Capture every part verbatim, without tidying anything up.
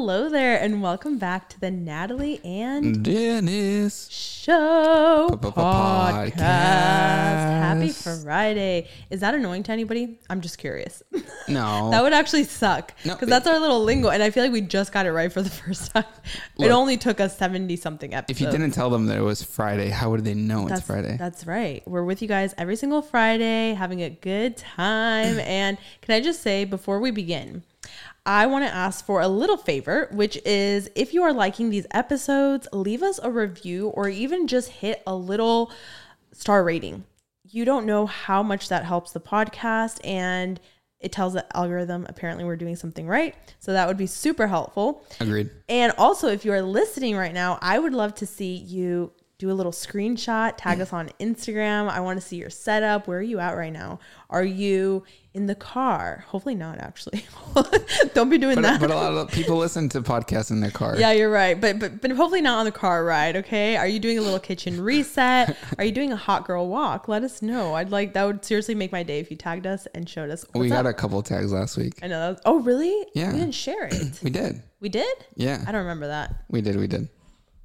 Hello there, and welcome back to the Natalie and Dennis Show podcast. podcast. Happy Friday. Is that annoying to anybody? I'm just curious. No. That would actually suck because No, that's our little lingo, and I feel like we just got it right for the first time. Look, it only took us seventy-something episodes. If you didn't tell them that it was Friday, how would they know that's, it's Friday? That's right. We're with you guys every single Friday, having a good time. And can I just say, before we begin, I want to ask for a little favor, which is if you are liking these episodes, leave us a review or even just hit a little star rating. You don't know how much that helps the podcast, and it tells the algorithm apparently we're doing something right. So that would be super helpful. Agreed. And also, if you are listening right now, I would love to see you do a little screenshot, tag us on Instagram. I want to see your setup. Where are you at right now? Are you in the car? Hopefully not, actually. Don't be doing but, that. But a lot of people listen to podcasts in their car. Yeah, you're right. But, but but hopefully not on the car ride, okay? Are you doing a little kitchen reset? Are you doing a hot girl walk? Let us know. I'd like, that would seriously make my day if you tagged us and showed us. We got up. a couple tags last week. I know. That was, oh, really? Yeah. We didn't share it. We did. We did? Yeah. I don't remember that. We did. We did.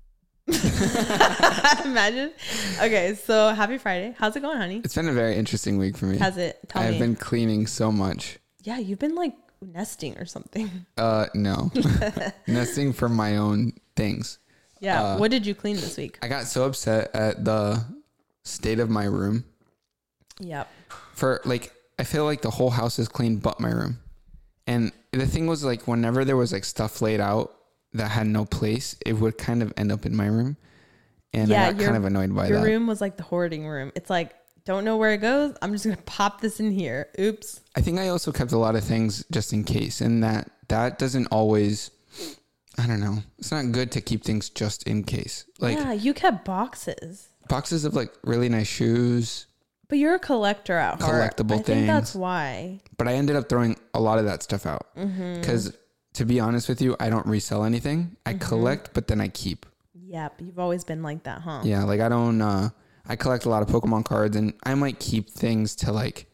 Imagine. Okay, so happy Friday. How's it going, honey? It's been a very interesting week for me. Has it? Tell I've me. been cleaning so much. Yeah, you've been like nesting or something. Uh, no. Nesting for my own things. Yeah. Uh, what did you clean this week? I got so upset at the state of my room. Yep. For like, I feel like the whole house is clean but my room. And the thing was, like, whenever there was like stuff laid out that had no place, it would kind of end up in my room. And yeah, I got your, kind of annoyed by your that. Your room was like the hoarding room. It's like, don't know where it goes. I'm just going to pop this in here. Oops. I think I also kept a lot of things just in case. And that, that doesn't always, I don't know. It's not good to keep things just in case. Like, yeah, you kept boxes. Boxes of like really nice shoes. But you're a collector at heart. Collectible I things. think that's why. But I ended up throwing a lot of that stuff out. Because mm-hmm. to be honest with you, I don't resell anything. I mm-hmm. collect, but then I keep. Yep. You've always been like that, huh? Yeah. Like I don't, uh, I collect a lot of Pokemon cards, and I might keep things to like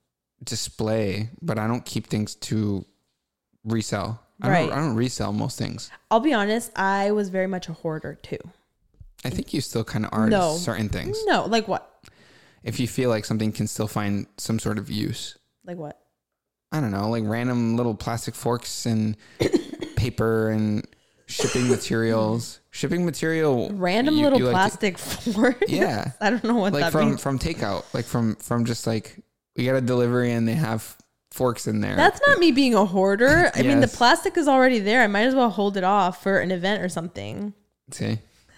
display, but I don't keep things to resell. I right. don't, I don't resell most things. I'll be honest. I was very much a hoarder too. I think you still kind of are no. certain things. No. Like what? If you feel like something can still find some sort of use. Like what? I don't know, like random little plastic forks and paper and shipping materials. Shipping material. Random you, little you plastic like to, forks? Yeah. I don't know what like that from, means. from takeout. Like from, from just like, we got a delivery and they have forks in there. That's not me being a hoarder. I yes. mean, the plastic is already there. I might as well hold it off for an event or something. See?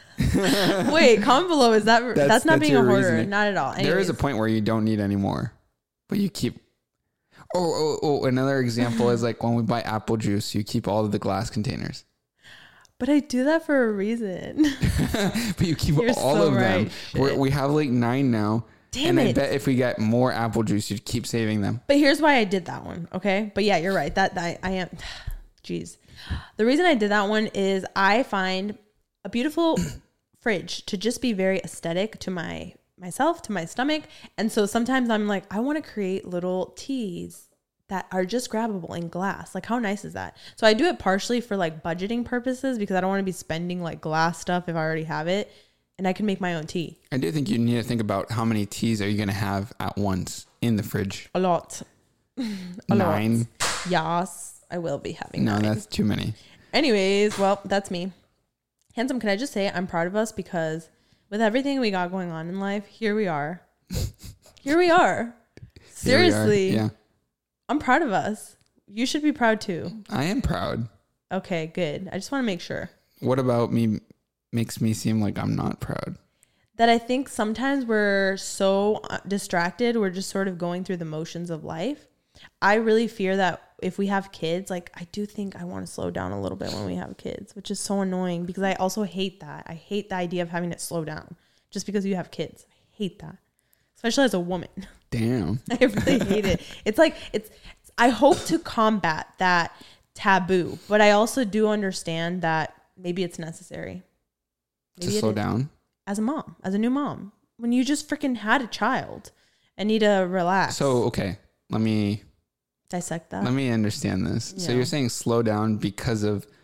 Wait, comment below. Is that that's, that's not that's being a hoarder? Reasoning. Not at all. Anyways. There is a point where you don't need any more, but you keep. Oh, oh, oh! Another example is like when we buy apple juice, you keep all of the glass containers. But I do that for a reason. But you keep You're all so of right. them. We're, we have like nine now. Damn and it. I bet if we get more apple juice, you'd keep saving them. But here's why I did that one. Okay. But yeah, you're right. That, that I am. Jeez. The reason I did that one is I find a beautiful fridge to just be very aesthetic to my myself, to my stomach. And so sometimes I'm like, I want to create little teas that are just grabbable in glass. Like, how nice is that? So I do it partially for like budgeting purposes because I don't want to be spending like glass stuff if I already have it, and I can make my own tea. I do think you need to think about how many teas are you going to have at once in the fridge. A lot. A Nine. lot. Yes, I will be having No, nine. that's too many. Anyways, well, that's me. Handsome, can I just say I'm proud of us because with everything we got going on in life, here we are. Here we are. Seriously. We are. Yeah. I'm proud of us. You should be proud too. I am proud. Okay, good. I just want to make sure. What about me makes me seem like I'm not proud? That I think sometimes we're so distracted. We're just sort of going through the motions of life. I really fear that if we have kids, like I do think I want to slow down a little bit when we have kids, which is so annoying because I also hate that. I hate the idea of having it slow down just because you have kids. I hate that, especially as a woman. Damn. I really hate it. It's like, it's, I hope to combat that taboo, but I also do understand that maybe it's necessary. Maybe to slow down? As a mom, as a new mom, when you just freaking had a child and need to relax. So, okay, let me dissect that. Let me understand this. Yeah. So you're saying slow down because of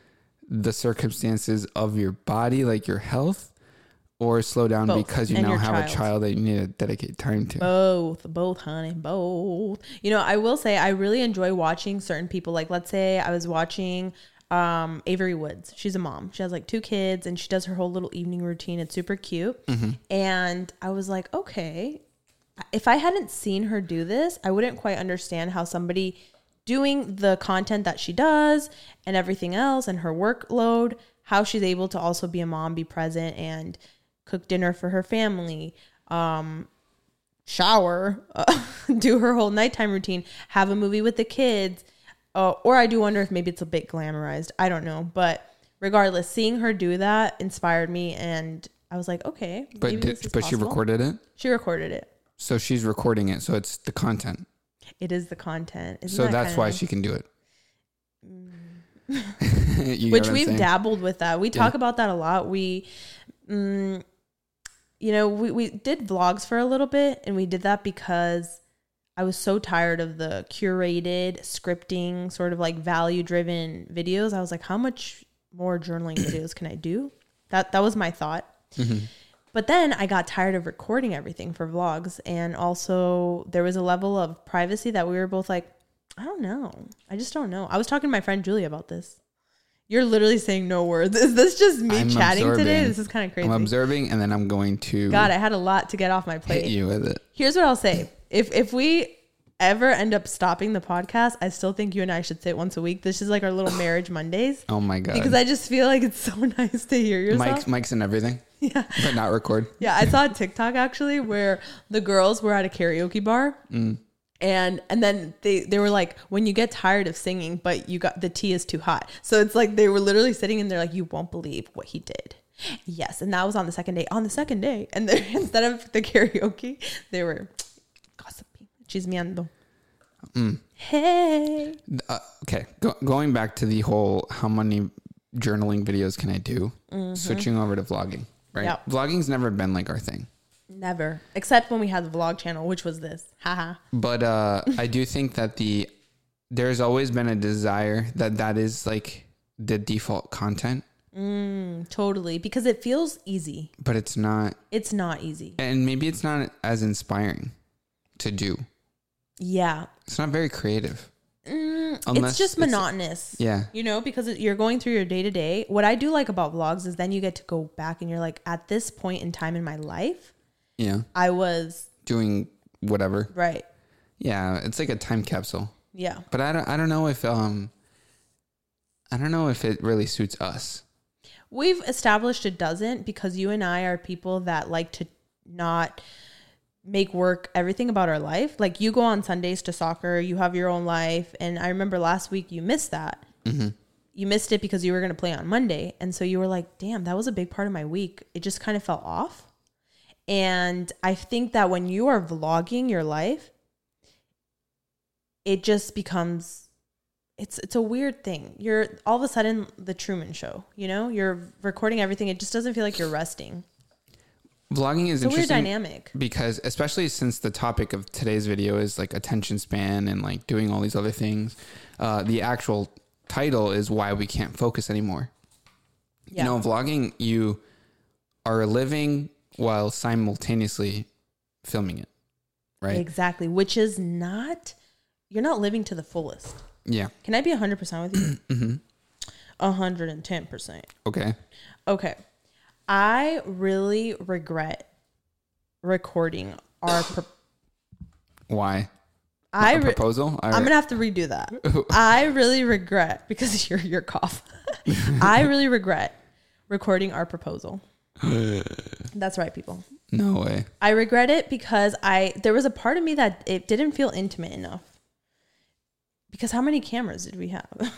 the circumstances of your body, like your health, or slow down Both. because you And now your have child. a child that you need to dedicate time to? Both, both, honey, both. You know, I will say I really enjoy watching certain people. Like, let's say I was watching um, Avery Woods. She's a mom. She has like two kids and she does her whole little evening routine. It's super cute. Mm-hmm. And I was like, okay, if I hadn't seen her do this, I wouldn't quite understand how somebody doing the content that she does and everything else and her workload, how she's able to also be a mom, be present, and cook dinner for her family, um, shower, uh, do her whole nighttime routine, have a movie with the kids. Uh, or I do wonder if maybe it's a bit glamorized. I don't know. But regardless, seeing her do that inspired me. And I was like, okay. But maybe did, this is but she possible. recorded it? She recorded it. So she's recording it. So it's the content. It is the content. Isn't So that that's kinda why nice? she can do it. You get Which what I'm we've saying? dabbled with that. We Yeah. talk about that a lot. We, mm, you know, we, we did vlogs for a little bit, and we did that because I was so tired of the curated scripting, sort of like value driven videos. I was like, how much more journaling videos can I do? That, that was my thought. Mm-hmm. But then I got tired of recording everything for vlogs. And also there was a level of privacy that we were both like, I don't know. I just don't know. I was talking to my friend Julie about this. You're literally saying no words. Is this just me I'm chatting absorbing. today? This is kind of crazy. I'm observing, and then I'm going to God, I had a lot to get off my hit plate. you with it. Here's what I'll say. If if we ever end up stopping the podcast, I still think you and I should sit once a week. This is like our little marriage Mondays. Oh my God. Because I just feel like it's so nice to hear yourself. Mike's, Mike's and everything, Yeah. but not record. Yeah, I saw a TikTok actually where the girls were at a karaoke bar. Mm. And and then they, they were like, when you get tired of singing, but you got the tea is too hot. So it's like they were literally sitting and they're like, you won't believe what he did. Yes. And that was on the second day. On the second day. And then instead of the karaoke, they were gossiping. Chismeando. Mm. Hey. Uh, okay, Go, going back to the whole how many journaling videos can I do? Mm-hmm. Switching over to vlogging, right? Yep. Vlogging's never been like our thing. Never. Except when we had the vlog channel, which was this. Haha. But uh, I do think that the there's always been a desire that that is like the default content, Mm, totally. Because it feels easy. but it's not, It's not easy. and maybe it's not as inspiring to do. Yeah. It's not very creative. Mm, Unless it's just it's- monotonous. Yeah. You know, because it- you're going through your day to day. What I do like about vlogs is then you get to go back and you're like, at this point in time in my life, Yeah. I was Doing whatever. right. Yeah. It's like a time capsule. Yeah. But I don't, I don't know if, um, I don't know if it really suits us. We've established it doesn't because you and I are people that like to not make work everything about our life. Like you go on Sundays to soccer, you have your own life. And I remember last week you missed that. Mm-hmm. You missed it because you were going to play on Monday. And so you were like, damn, that was a big part of my week. It just kind of fell off. And I think that when you are vlogging your life, it just becomes, it's it's a weird thing. You're all of a sudden the Truman Show, you know, you're recording everything. It just doesn't feel like you're resting. Vlogging is It's a weird interesting dynamic. because, especially since the topic of today's video is like attention span and like doing all these other things, uh, the actual title is why we can't focus anymore. Yeah. You know, vlogging, you are living while simultaneously filming it, right? Exactly. Which is not, you're not living to the fullest. Yeah. Can I be one hundred percent with you? Mm-hmm. one hundred ten percent. Okay. Okay. I really regret recording our. Pro- Why? I A re- proposal? I'm gonna have to redo that. I really regret because your your cough. I really regret recording our proposal. That's right, people. No way. I regret it because I there was a part of me that it didn't feel intimate enough. Because how many cameras did we have?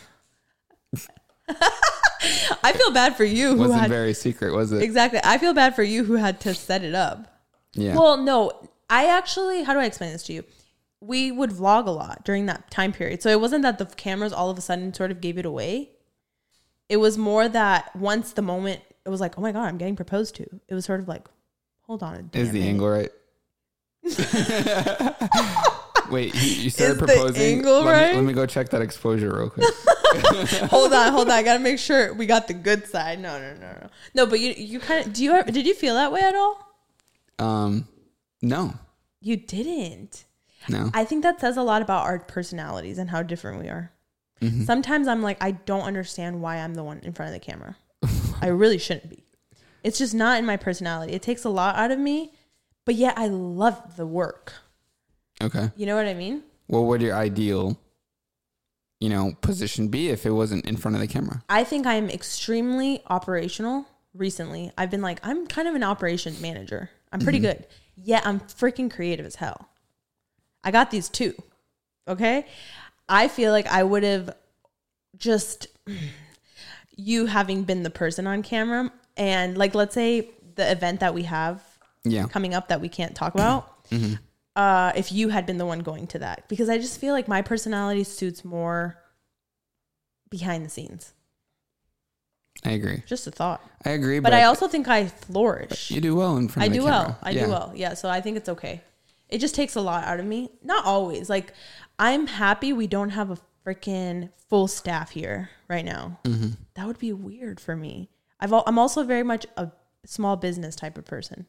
I feel bad for you who Wasn't had very secret, was it? exactly. I feel bad for you who had to set it up. Yeah. Well, no, I actually, how do I explain this to you? We would vlog a lot during that time period. So it wasn't that the cameras all of a sudden sort of gave it away. It was more that once the moment, it was like, oh my God, I'm getting proposed to. It was sort of like, hold on a damn Is the minute. angle right? Wait, you, you started Is the proposing. angle let, right? me, let me go check that exposure real quick. hold on, hold on. I gotta make sure we got the good side. No, no, no, no. No, but you, you kind of. Do you? Did you feel that way at all? Um, no, You didn't. no. I think that says a lot about our personalities and how different we are. Mm-hmm. Sometimes I'm like, I don't understand why I'm the one in front of the camera. I really shouldn't be. It's just not in my personality. It takes a lot out of me, but yet I love the work. Okay. You know what I mean? What would your ideal, you know, position be if it wasn't in front of the camera? I think I'm extremely operational recently. I've been like, I'm kind of an operations manager. I'm pretty mm-hmm. good. Yet I'm freaking creative as hell. I got these two. Okay. I feel like I would have just, you having been the person on camera and like, let's say the event that we have yeah. coming up that we can't talk about. Mm-hmm. Uh, if you had been the one going to that, because I just feel like my personality suits more behind the scenes. I agree. Just a thought. I agree. But, but I also think I flourish. You do well in front I of the do camera. well. I yeah. do well. Yeah. So I think it's okay. It just takes a lot out of me. Not always. Like, I'm happy we don't have a freaking full staff here right now. Mm-hmm. That would be weird for me. I've al- I'm also very much a small business type of person.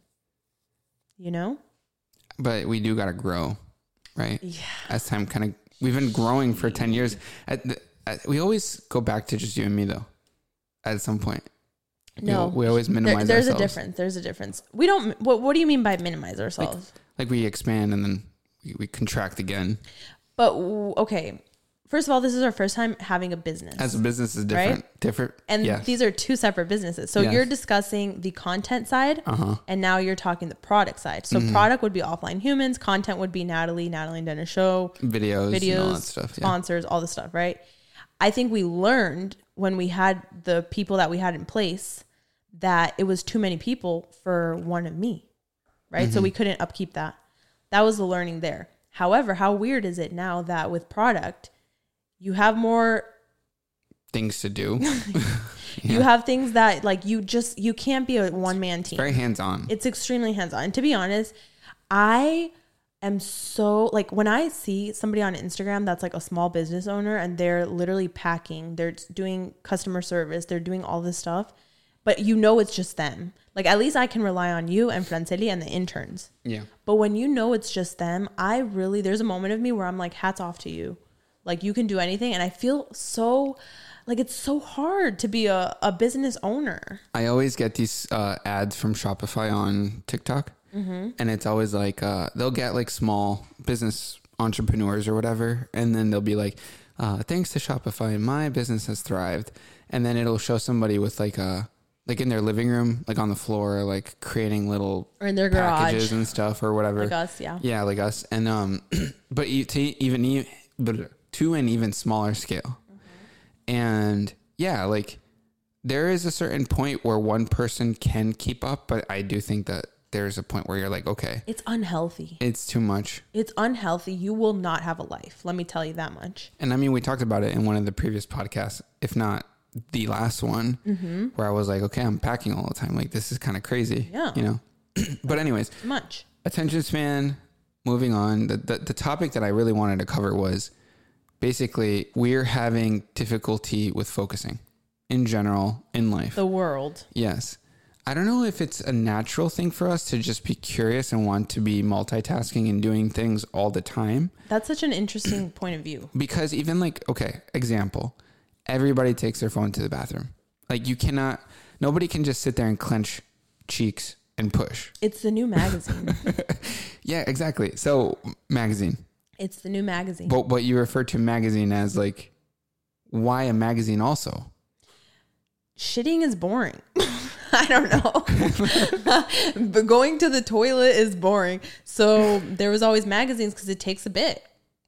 You know? But we do got to grow, right? Yeah. As time kind of, we've been growing for ten years. At the, at, we always go back to just you and me, though, at some point. No. We, we always minimize there, there's ourselves. There's a difference. There's a difference. We don't, what, what do you mean by minimize ourselves? Like, like we expand and then we, we contract again. But, okay. First of all, this is our first time having a business. As a business is different. Right? Different. And yes. these are two separate businesses. So yes. you're discussing the content side uh-huh. and now you're talking the product side. So mm-hmm. product would be Offline Humans. Content would be Natalie, Natalie and Dennis Show. Videos, videos, and all that stuff, yeah. sponsors, all the stuff, right? I think we learned when we had the people that we had in place that it was too many people for one of me, right? Mm-hmm. So we couldn't upkeep that. That was the learning there. However, how weird is it now that with product, you have more things to do. yeah. You have things that like you just, you can't be a one man team. Very hands-on. It's extremely hands-on. And to be honest, I am so like when I see somebody on Instagram that's like a small business owner and they're literally packing, they're doing customer service, they're doing all this stuff, but you know, it's just them. Like at least I can rely on you and Franceli and the interns. Yeah. But when you know it's just them, I really, there's a moment of me where I'm like, hats off to you. Like you can do anything. And I feel so like it's so hard to be a, a business owner. I always get these uh, ads from Shopify on TikTok. Mm-hmm. And it's always like, uh, they'll get like small business entrepreneurs or whatever. And then they'll be like, uh, thanks to Shopify, my business has thrived. And then it'll show somebody with like a, like in their living room, like on the floor, like creating little or in their packages garage and stuff or whatever. Like us, yeah. Yeah, like us. And, um, but to even, to an even smaller scale. Mm-hmm. And yeah, like there is a certain point where one person can keep up, but I do think that there's a point where you're like, okay, it's unhealthy. It's too much. It's unhealthy. You will not have a life. Let me tell you that much. And I mean, we talked about it in one of the previous podcasts, if not the last one, mm-hmm. where I was like, okay, I'm packing all the time. Like, this is kind of crazy. Yeah. You know? But anyways, too much. Attention span, moving on. The, the, the topic that I really wanted to cover was basically we're having difficulty with focusing in general in life. The world. Yes. I don't know if it's a natural thing for us to just be curious and want to be multitasking and doing things all the time. That's such an interesting point of view. Because even like, okay, example, everybody takes their phone to the bathroom. Like you cannot, nobody can just sit there and clench cheeks and push. It's the new magazine. Yeah, exactly. So magazine. It's the new magazine. But what you refer to magazine as like, why a magazine also? Shitting is boring. I don't know. But going to the toilet is boring. So there was always magazines because it takes a bit.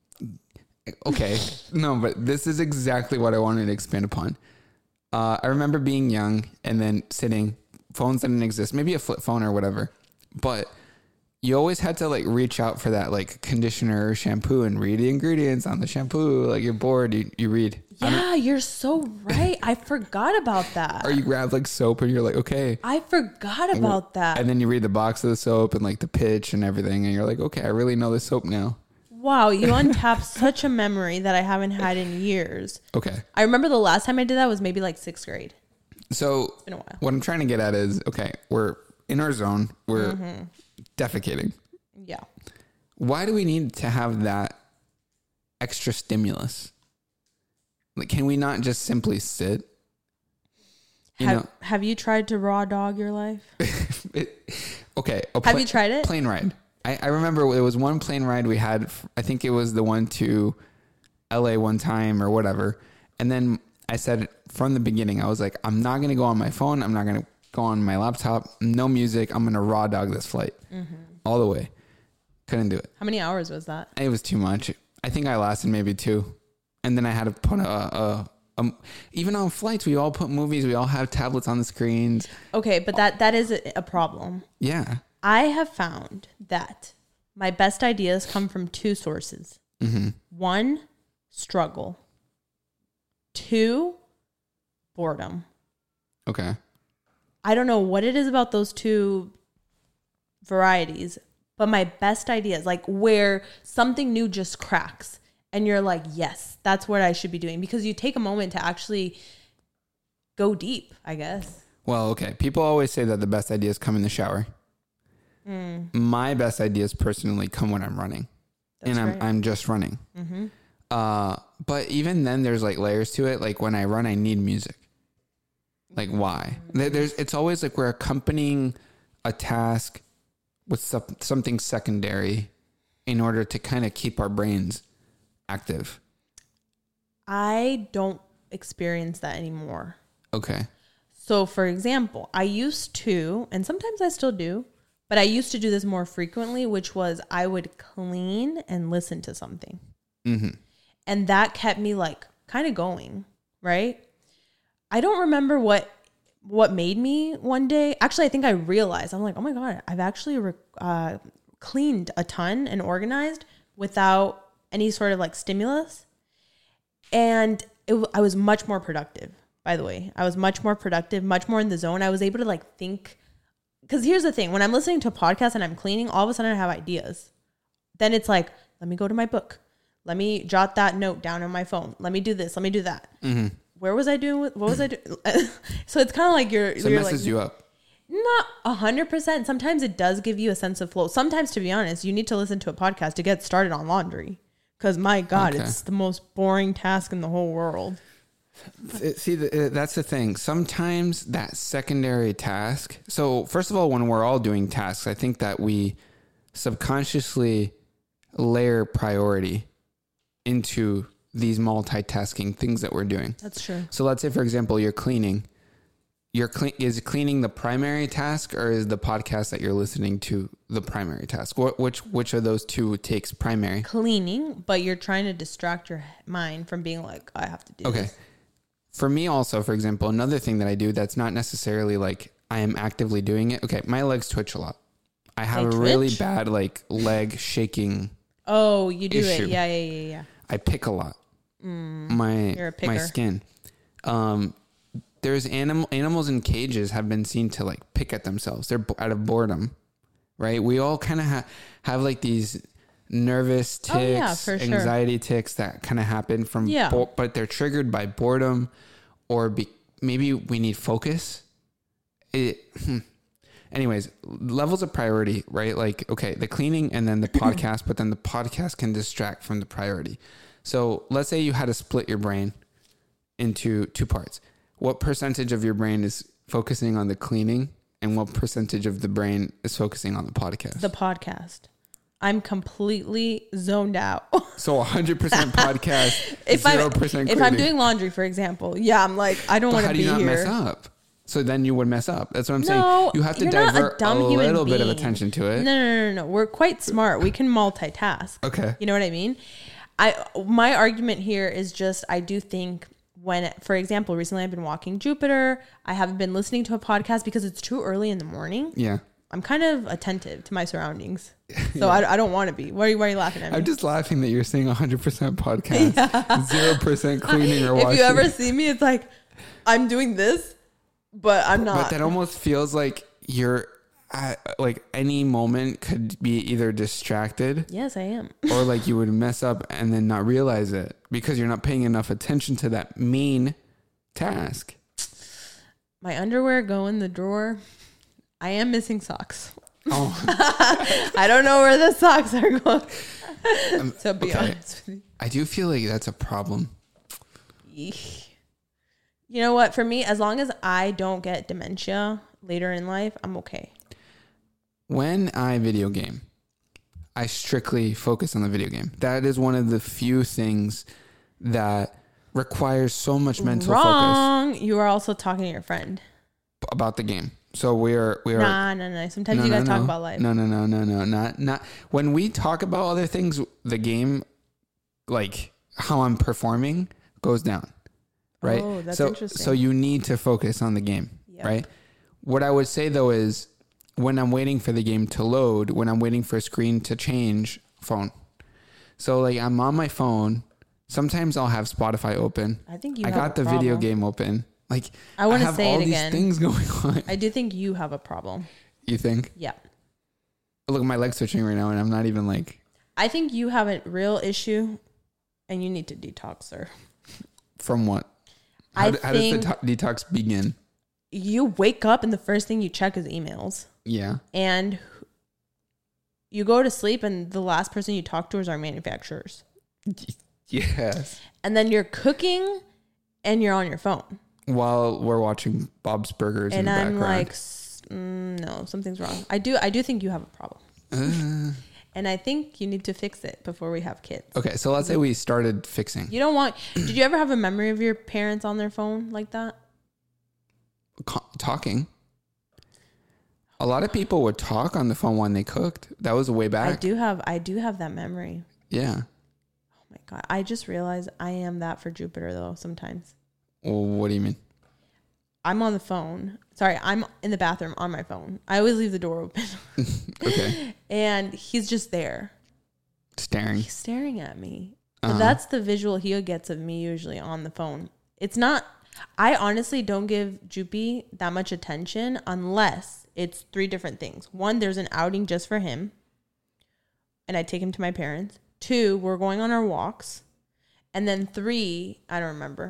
Okay. No, but this is exactly what I wanted to expand upon. Uh, I remember being young and then sitting, phones didn't exist, maybe a flip phone or whatever. But you always had to like reach out for that like conditioner or shampoo and read the ingredients on the shampoo. Like you're bored, you, you read. Yeah, you're so right. I forgot about that. Or you grab like soap and you're like, okay. I forgot about that. And then you read the box of the soap and like the pitch and everything. And you're like, okay, I really know this soap now. Wow, you untapped such a memory that I haven't had in years. Okay. I remember the last time I did that was maybe like sixth grade. So It's been a while. what I'm trying to get at is, okay, we're in our zone. We're mm-hmm. defecating. Yeah. Why do we need to have that extra stimulus? Like, can we not just simply sit? You have, know, have you tried to raw dog your life? it, okay. A have you tried it? Plane ride. I, I remember there was one plane ride we had. I think it was the one to L A one time or whatever. And then I said from the beginning, I was like, I'm not going to go on my phone. I'm not going to go on my laptop. No music. I'm going to raw dog this flight mm-hmm. all the way. Couldn't do it. How many hours was that? It was too much. I think I lasted maybe two. And then I had to put a, a, a even on flights, we all put movies. We all have tablets on the screens. Okay, but that, that is a, a problem. Yeah. I have found that my best ideas come from two sources. Mm-hmm. One, struggle. Two, boredom. Okay. I don't know what it is about those two varieties, but my best ideas, like where something new just cracks and you're like, yes, that's what I should be doing, because you take a moment to actually go deep, I guess. Well, okay. People always say that the best ideas come in the shower. Mm. My best ideas personally come when I'm running. That's and I'm right. I'm just running. Mm-hmm. Uh, but even then there's like layers to it. Like when I run, I need music. Like why? Mm-hmm. There's, it's always like we're accompanying a task with some, something secondary in order to kind of keep our brains active. I don't experience that anymore. Okay. So for example, I used to, and sometimes I still do, but I used to do this more frequently, which was I would clean and listen to something. Mm-hmm. And that kept me like kind of going, right? I don't remember what what made me one day. Actually, I think I realized, I'm like, oh my God, I've actually re- uh, cleaned a ton and organized without any sort of like stimulus. And it, I was much more productive, by the way. I was much more productive, much more in the zone. I was able to like think. Because here's the thing. When I'm listening to a podcast and I'm cleaning, all of a sudden I have ideas. Then it's like, let me go to my book. Let me jot that note down on my phone. Let me do this. Let me do that. Mm-hmm. Where was I doing? What was I doing? So it's kind of like you're... So you're it messes like, you up. Not one hundred percent. Sometimes it does give you a sense of flow. Sometimes, to be honest, you need to listen to a podcast to get started on laundry. Because, my God, okay. It's the most boring task in the whole world. See, that's the thing. Sometimes that secondary task. So first of all, when we're all doing tasks, I think that we subconsciously layer priority into these multitasking things that we're doing. That's true. So let's say, for example, you're cleaning. You're clean. Is cleaning the primary task, or is the podcast that you're listening to the primary task? What, which which of those two takes primary? Cleaning, but you're trying to distract your mind from being like, I have to do okay. this. For me also, for example, another thing that I do that's not necessarily like I am actively doing it. Okay, my legs twitch a lot. I have they a twitch? really bad like leg shaking. Oh, you do issue. it. Yeah, yeah, yeah, yeah. I pick a lot. Mm, my my skin. Um, there's animal animals in cages have been seen to like pick at themselves. They're out of boredom, right? We all kind of ha- have like these nervous ticks, oh, yeah, for anxiety sure. ticks that kind of happen from, yeah. bo- but they're triggered by boredom, or be- maybe we need focus. It, hmm. Anyways, levels of priority, right? Like, okay, the cleaning and then the podcast, but then the podcast can distract from the priority. So let's say you had to split your brain into two parts. What percentage of your brain is focusing on the cleaning, and what percentage of the brain is focusing on the podcast? The podcast. I'm completely zoned out. So one hundred percent podcast, if zero percent If I'm doing laundry, for example, yeah, I'm like, I don't want to be here. How do you not mess up? So then you would mess up. That's what I'm no, saying. You have to divert a, a little being. bit of attention to it. No, no, no, no, no. We're quite smart. We can multitask. Okay. You know what I mean? I my argument here is just I do think when, for example, recently I've been walking Jupiter. I haven't been listening to a podcast because it's too early in the morning. Yeah. I'm kind of attentive to my surroundings. So yeah. I, I don't want to be. Why are, you, why are you laughing at me? I'm just laughing that you're saying one hundred percent podcast, yeah. zero percent cleaning or washing. If you ever see me, it's like, I'm doing this, but I'm not. But that almost feels like you're, at, like any moment could be either distracted. Yes, I am. Or like you would mess up and then not realize it because you're not paying enough attention to that main task. My underwear go in the drawer. I am missing socks. Oh. I don't know where the socks are going. Um, to be okay. honest with you. I do feel like that's a problem. Eesh. You know what? For me, as long as I don't get dementia later in life, I'm okay. When I video game, I strictly focus on the video game. That is one of the few things that requires so much mental Wrong. focus. You are also talking to your friend About the game. So we are we are Nah, no, no. Sometimes no, you no, gotta no. talk about life. No, no, no, no, no. Not not when we talk about other things, the game, like how I'm performing, goes down. Right? Oh, that's so, interesting. So you need to focus on the game. Yep. Right? What I would say though is when I'm waiting for the game to load, when I'm waiting for a screen to change, phone. So like I'm on my phone. Sometimes I'll have Spotify open. I think you I have got a the problem. video game open. Like I want to have say all it these again. things going on. I do think you have a problem. You think? Yeah. Look, my leg's twitching right now, and I'm not even like. I think you have a real issue, and you need to detox, sir. From what? How, I d- how does the think to- detox begin? you wake up and the first thing you check is emails, Yeah. and you go to sleep, and the last person you talk to is our manufacturers. Yes. And then you're cooking, and you're on your phone. While we're watching Bob's Burgers in And the I'm background. like, s- mm, no, something's wrong. I do, I do think you have a problem, Uh, and I think you need to fix it before we have kids. okay, so let's say we started fixing. You don't want. Did you ever have a memory of your parents on their phone like that? Co- talking. A lot of people would talk on the phone when they cooked. That was way back. I do have. I do have that memory. Yeah. Oh my god! I just realized I am that for Jupiter though. Sometimes Well, what do you mean? I'm on the phone. Sorry, I'm in the bathroom on my phone. I always leave the door open. Okay. And he's just there. Staring. He's staring at me. So Uh-huh. that's the visual he gets of me usually on the phone. It's not. I honestly don't give Jupy that much attention unless it's three different things. One, there's an outing just for him, and I take him to my parents. Two, we're going on our walks. And then three, I don't remember.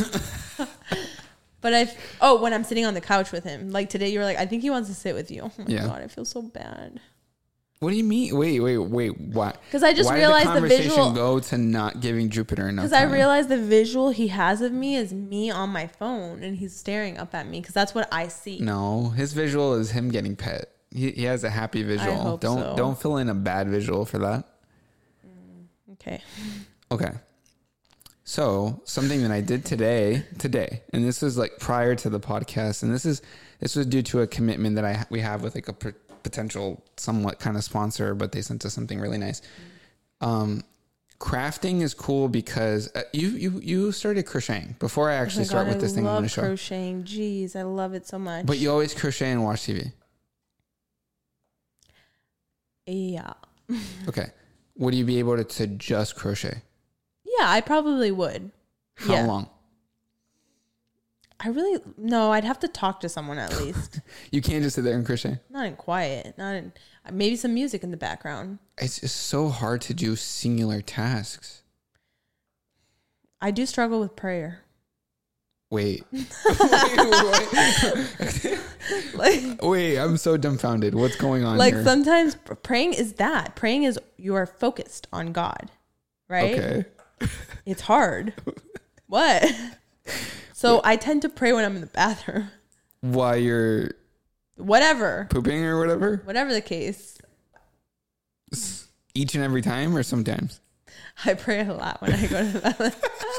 But I, oh, when I'm sitting on the couch with him. Like today, you were like, I think he wants to sit with you. Oh my Yeah. God, I feel so bad. What do you mean? Wait, wait, wait. What? Because I just Why realized did the the conversation visual. go to not giving Jupiter enough Because I time? realized the visual he has of me is me on my phone and he's staring up at me because that's what I see. No, his visual is him getting pet. He, he has a happy visual. hope don't so. don't fill in a bad visual for that. Okay. Okay. So something that I did today, today, and this was like prior to the podcast, and this is this was due to a commitment that I we have with like a p- potential somewhat kind of sponsor, but they sent us something really nice. Um, crafting is cool because uh, you you you started crocheting before I actually Oh my start God, with this I thing I'm love going to show. crocheting. Jeez, I love it so much. But you always crochet and watch T V. Yeah. Okay. Would you be able to, to just crochet? Yeah, I probably would. How Yeah. long? I really, no, I'd have to talk to someone at least. You can't just sit there and crochet. Not in quiet. Not in, maybe some music in the background. It's just so hard to do singular tasks. I do struggle with prayer. Wait. wait, wait. Like, Wait, I'm so dumbfounded. What's going on like here? sometimes pr- praying is that. Praying is you are focused on God, right? Okay. It's hard. What? So I tend to pray when I'm in the bathroom. While you're Whatever. pooping or whatever? Whatever the case. Each and every time or sometimes? I pray a lot when I go to the bathroom.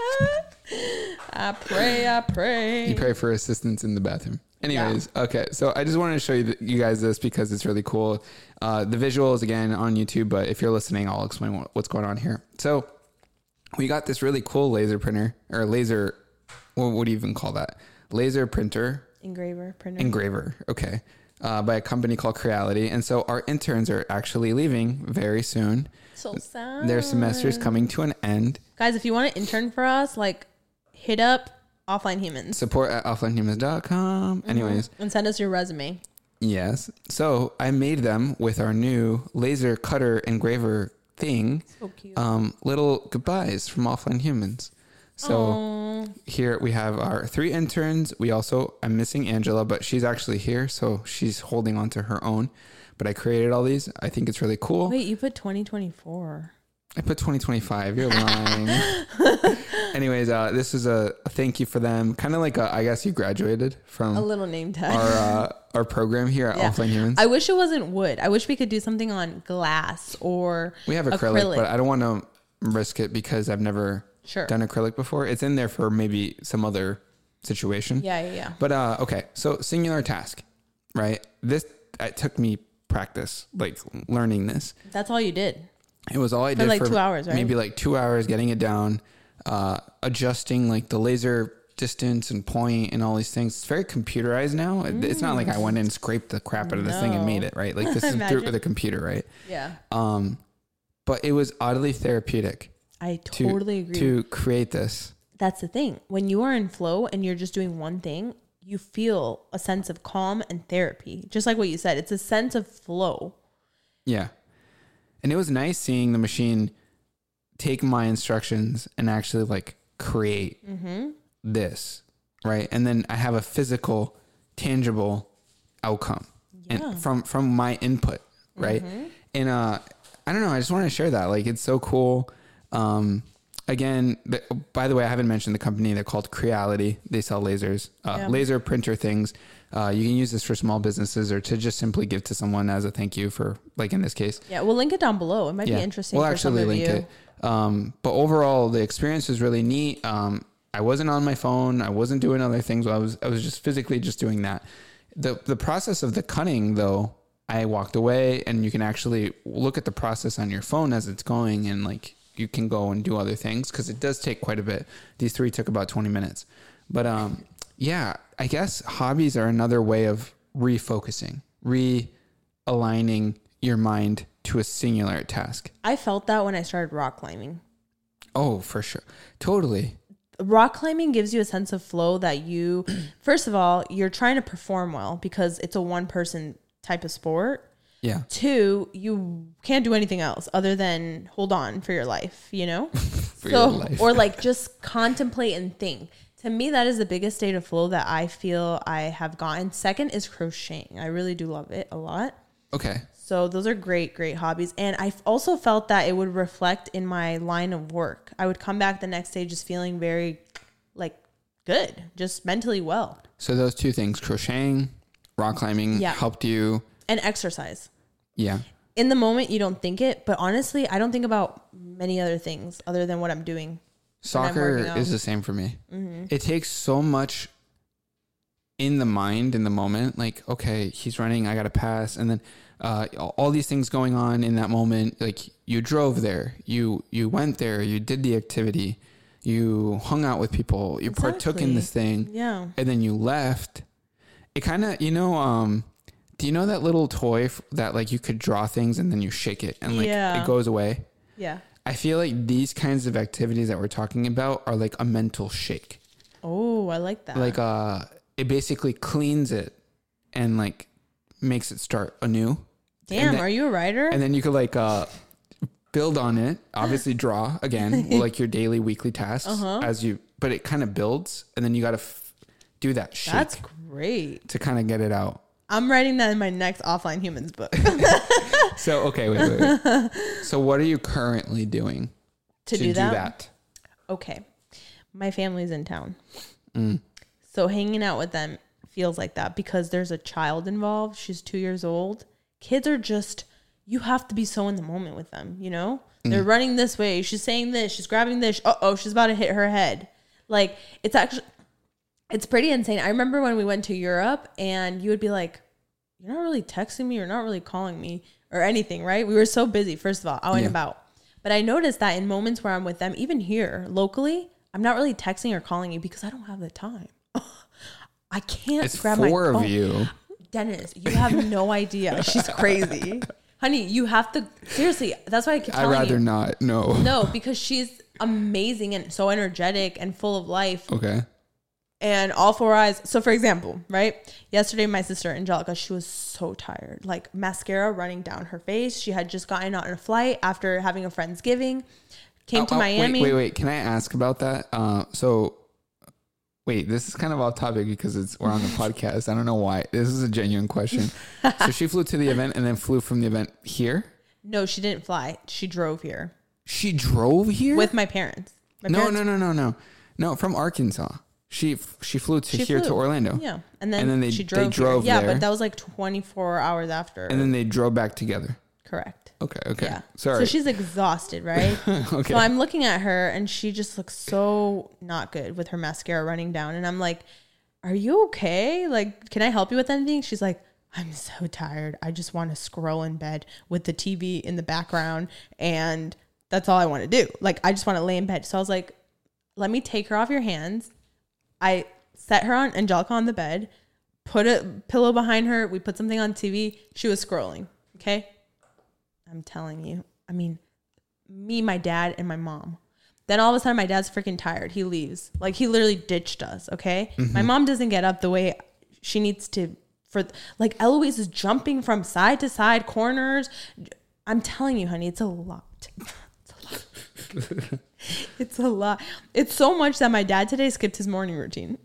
I pray, I pray. You pray for assistance in the bathroom. Anyways, yeah. Okay. So I just wanted to show you, you guys this because it's really cool. Uh, the visuals, again, on YouTube, but if you're listening, I'll explain what, what's going on here. So we got this really cool laser printer or laser, what, what do you even call that? Laser printer. Engraver, printer. Engraver. Okay. Uh, by a company called Creality. And so our interns are actually leaving very soon. So sad. Their semester is coming to an end. Guys, if you want to intern for us, like hit up Offline Humans. Support at offline humans dot com. Anyways. Mm-hmm. And send us your resume. Yes. So I made them with our new laser cutter engraver thing. So cute. Um, little goodbyes from Offline Humans. So Aww. here we have our three interns. We also, I'm missing Angela, but she's actually here. So she's holding on to her own. But I created all these. I think it's really cool. Wait, you put twenty twenty-four. I put twenty twenty-five. You're lying. Anyways, uh, this is a, a thank you for them. Kind of like a, I guess you graduated from A little name tag. our uh, our program here at Yeah. Offline Humans. I wish it wasn't wood. I wish we could do something on glass or We have acrylic, acrylic. but I don't want to risk it because I've never Sure. done acrylic before. It's in there for maybe some other situation. Yeah, yeah, yeah. But uh, okay, so singular task, right? This it took me practice, like learning this. That's all you did. It was all I For did like for two hours, right? maybe like two hours, getting it down, uh, adjusting like the laser distance and point and all these things. It's very computerized now. It- It's not like I went in and scraped the crap out of this thing and No. made it, right? Like this is through Imagine. the computer, right? Yeah. Um, but it was oddly therapeutic I to, totally agree. to create this. That's the thing. When you are in flow and you're just doing one thing, you feel a sense of calm and therapy. Just like what you said, it's a sense of flow. Yeah. And it was nice seeing the machine take my instructions and actually like create Mm-hmm. this, right? And then I have a physical, tangible outcome Yeah. and from from my input, right? Mm-hmm. And uh, I don't know. I just want to share that. Like, it's so cool. Um, again, the, by the way, I haven't mentioned the company. They're called Creality. They sell lasers, uh, Yeah. laser printer things. Uh, you can use this for small businesses or to just simply give to someone as a thank you for, like in this case. Yeah, we'll link it down below. It might be interesting We'll for some actually of link you. it. Um, but overall, the experience was really neat. Um, I wasn't on my phone. I wasn't doing other things. I was I was just physically just doing that. The the process of the cutting, though, I walked away, and you can actually look at the process on your phone as it's going, and like you can go and do other things because it does take quite a bit. These three took about twenty minutes, but um, yeah, I guess hobbies are another way of refocusing, realigning your mind to a singular task. I felt that when I started rock climbing. Oh, for sure. Totally. Rock climbing gives you a sense of flow that you, first of all, you're trying to perform well because it's a one person type of sport. Yeah. Two, you can't do anything else other than hold on for your life, you know? For so, your life. or like just contemplate and think. To me, that is the biggest state of flow that I feel I have gotten. Second is crocheting. I really do love it a lot. Okay. So those are great, great hobbies. And I also felt that it would reflect in my line of work. I would come back the next day just feeling very like good, just mentally well. So those two things, crocheting, rock climbing, Yeah. helped you. And exercise. Yeah. In the moment, you don't think it, but honestly, I don't think about many other things other than what I'm doing. Soccer working out. is the same for me. Mm-hmm. It takes so much in the mind, in the moment. Like, okay, he's running, I got to pass. And then uh, all these things going on in that moment. Like, you drove there, you, you went there, you did the activity, you hung out with people, you partook in Exactly. this thing. Yeah. And then you left. It kind of, you know, um, do you know that little toy f- that like you could draw things and then you shake it and like Yeah. it goes away? Yeah. I feel like these kinds of activities that we're talking about are like a mental shake. Oh, I like that. Like uh it basically cleans it and like makes it start anew. Damn, and then- are you a writer? And then you could like uh build on it, obviously draw again, like your daily weekly tasks Uh-huh. as you but it kind of builds and then you got to f- do that shake That's great. to kind of get it out. I'm writing that in my next Offline Humans book. So, okay, wait, wait, wait. So what are you currently doing to do that? that? Okay. My family's in town. Mm. So hanging out with them feels like that because there's a child involved. She's two years old. Kids are just, you have to be so in the moment with them, you know? Mm. They're running this way. She's saying this. She's grabbing this. Uh-oh, she's about to hit her head. Like, it's actually, it's pretty insane. I remember when we went to Europe and you would be like, you're not really texting me. You're not really calling me or anything, right? We were so busy, first of all, out and Yeah. about. But I noticed that in moments where I'm with them, even here locally, I'm not really texting or calling you because I don't have the time. I can't It's grab my four phone. of you. Dennis, you have no idea. She's crazy. Honey, you have to, seriously, that's why I keep I'd telling rather you. not. No. No, because she's amazing and so energetic and full of life. Okay. and all four eyes. So for example, right? Yesterday, my sister Angelica, she was so tired, like mascara running down her face. She had just gotten on a flight after having a Friendsgiving, came oh, to oh, Miami. Wait, wait, wait. Can I ask about that? Uh, so wait, this is kind of off topic because it's we're on the podcast. I don't know why. This is a genuine question. So she flew to the event and then flew from the event here? No, she didn't fly. She drove here. She drove here? With my parents. My no, parents, no, no, no, no. No, from Arkansas. She she flew to she here flew. to Orlando. Yeah. And then, and then they, she drove, they drove here. Yeah, there. but that was like twenty-four hours after. And then they drove back together. Correct. Okay, okay. Yeah. Sorry. So she's exhausted, right? Okay. So I'm looking at her and she just looks so not good with her mascara running down. And I'm like, are you okay? Like, can I help you with anything? She's like, I'm so tired. I just want to scroll in bed with the T V in the background. And that's all I want to do. Like, I just want to lay in bed. So I was like, let me take her off your hands. I set her on Angelica on the bed, put a pillow behind her. We put something on T V. She was scrolling. Okay. I'm telling you. I mean, me, my dad, and my mom. Then all of a sudden, my dad's freaking tired. He leaves. Like, he literally ditched us, okay? Mm-hmm. My mom doesn't get up the way she needs to. For like, Eloise is jumping from side to side, corners. I'm telling you, honey, it's a lot. It's a lot. It's a lot. It's so much that my dad today skipped his morning routine.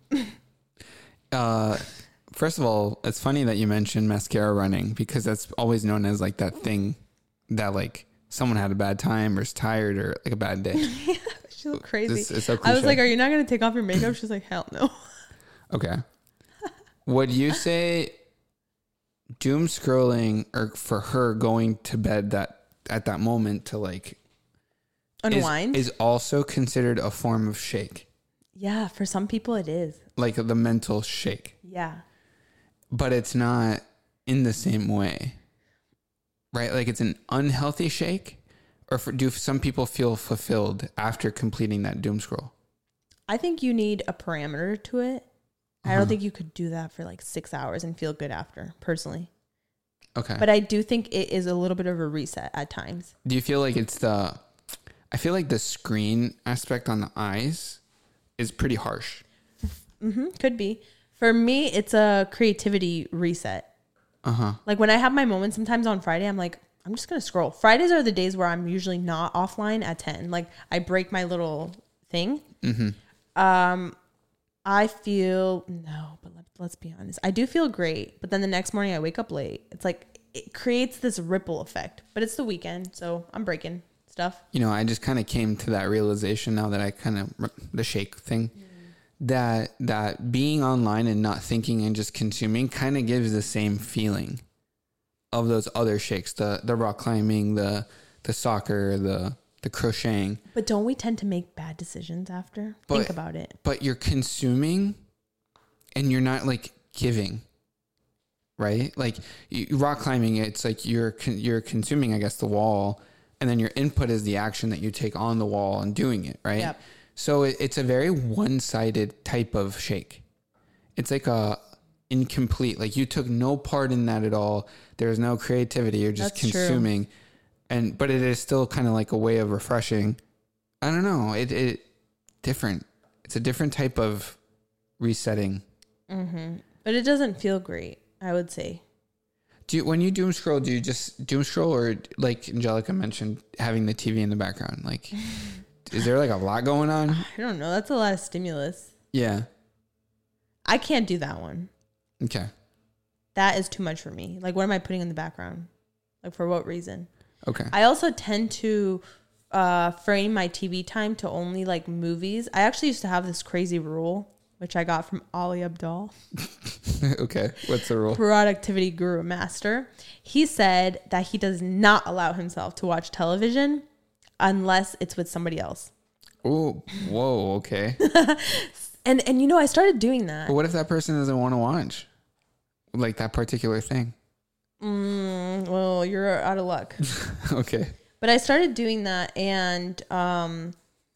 uh, first of all, it's funny that you mentioned mascara running because that's always known as like that thing that like someone had a bad time or is tired or like a bad day. Yeah, she looked crazy. It's, it's so I was like, are you not going to take off your makeup? She's like, hell no. Okay. Would you say doom scrolling or for her going to bed that at that moment to like unwind is, is also considered a form of shake? Yeah, for some people it is. Like the mental shake. Yeah. But it's not in the same way. Right? Like it's an unhealthy shake? Or for, do some people feel fulfilled after completing that doom scroll? I think you need a parameter to it. Uh-huh. I don't think you could do that for like six hours and feel good after, personally. Okay. But I do think it is a little bit of a reset at times. Do you feel like it's the... I feel like the screen aspect on the eyes is pretty harsh. Mm-hmm. Could be. For me, it's a creativity reset. Uh-huh. Like when I have my moments sometimes on Friday, I'm like, I'm just going to scroll. Fridays are the days where I'm usually not offline at ten. Like I break my little thing. Mm-hmm. Um, I feel, no, but let, let's be honest. I do feel great. But then the next morning I wake up late. It's like, it creates this ripple effect. But it's the weekend, so I'm breaking stuff. You know, I just kind of came to that realization now that I kind of, the shake thing. Mm. That that being online and not thinking and just consuming kind of gives the same feeling of those other shakes, the the rock climbing, the the soccer, the the crocheting. But don't we tend to make bad decisions after? But, Think about it. But you're consuming and you're not like giving, right? Like you, rock climbing, it's like you're you're consuming, I guess, the wall, and then your input is the action that you take on the wall and doing it, right? Yep. So it, it's a very one-sided type of shake. It's like a incomplete, like you took no part in that at all. There's no creativity. You're just That's consuming. True. And, but it is still kind of like a way of refreshing. I don't know. It, it different. It's a different type of resetting. Mm-hmm. But it doesn't feel great, I would say. Do you, when you doom scroll, do you just doom scroll or like Angelica mentioned, having the T V in the background? Like, is there like a lot going on? I don't know. That's a lot of stimulus. Yeah. I can't do that one. Okay. That is too much for me. Like, what am I putting in the background? Like, for what reason? Okay. I also tend to uh, frame my T V time to only like movies. I actually used to have this crazy rule, which I got from Ali Abdaal. Okay. What's the rule? Productivity guru master. He said that he does not allow himself to watch television unless it's with somebody else. Oh, whoa. Okay. and, and, you know, I started doing that. But what if that person doesn't want to watch like that particular thing? Mm, well, you're out of luck. Okay. But I started doing that, and um,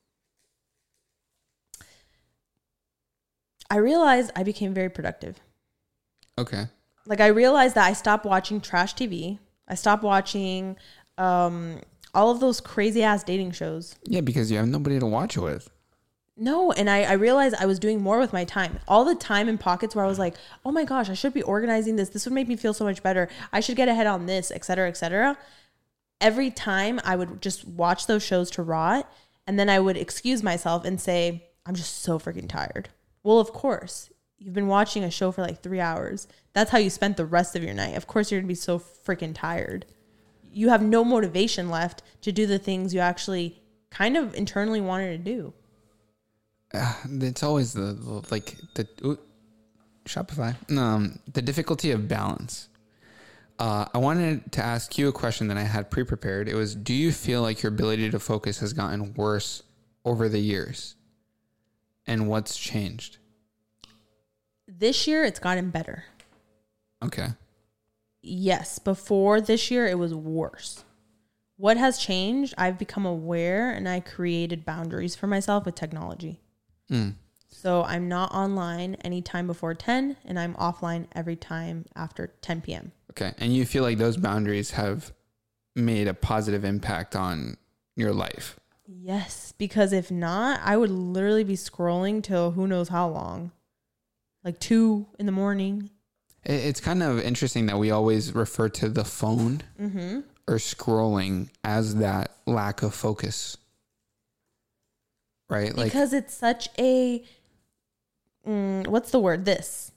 I realized I became very productive. Okay. Like, I realized that I stopped watching trash T V. I stopped watching um, all of those crazy ass dating shows. Yeah, because you have nobody to watch it with. No, and I, I realized I was doing more with my time. All the time in pockets where I was like, oh my gosh, I should be organizing this. This would make me feel so much better. I should get ahead on this, et cetera, et cetera. Every time I would just watch those shows to rot, and then I would excuse myself and say, I'm just so freaking tired. Well, of course, you've been watching a show for like three hours. That's how you spent the rest of your night. Of course, you're going to be so freaking tired. You have no motivation left to do the things you actually kind of internally wanted to do. Uh, it's always the, the like the ooh, Shopify. Um, the difficulty of balance. Uh, I wanted to ask you a question that I had pre-prepared. It was, do you feel like your ability to focus has gotten worse over the years? And what's changed? This year, it's gotten better. Okay. Yes. Before this year, it was worse. What has changed? I've become aware and I created boundaries for myself with technology. Mm. So I'm not online anytime before ten, and I'm offline every time after ten p.m. Okay. And you feel like those boundaries have made a positive impact on your life? Yes, because if not, I would literally be scrolling till who knows how long. Like two in the morning. It's kind of interesting that we always refer to the phone mm-hmm. or scrolling as that lack of focus. Right? Because like, it's such a, mm, what's the word? This.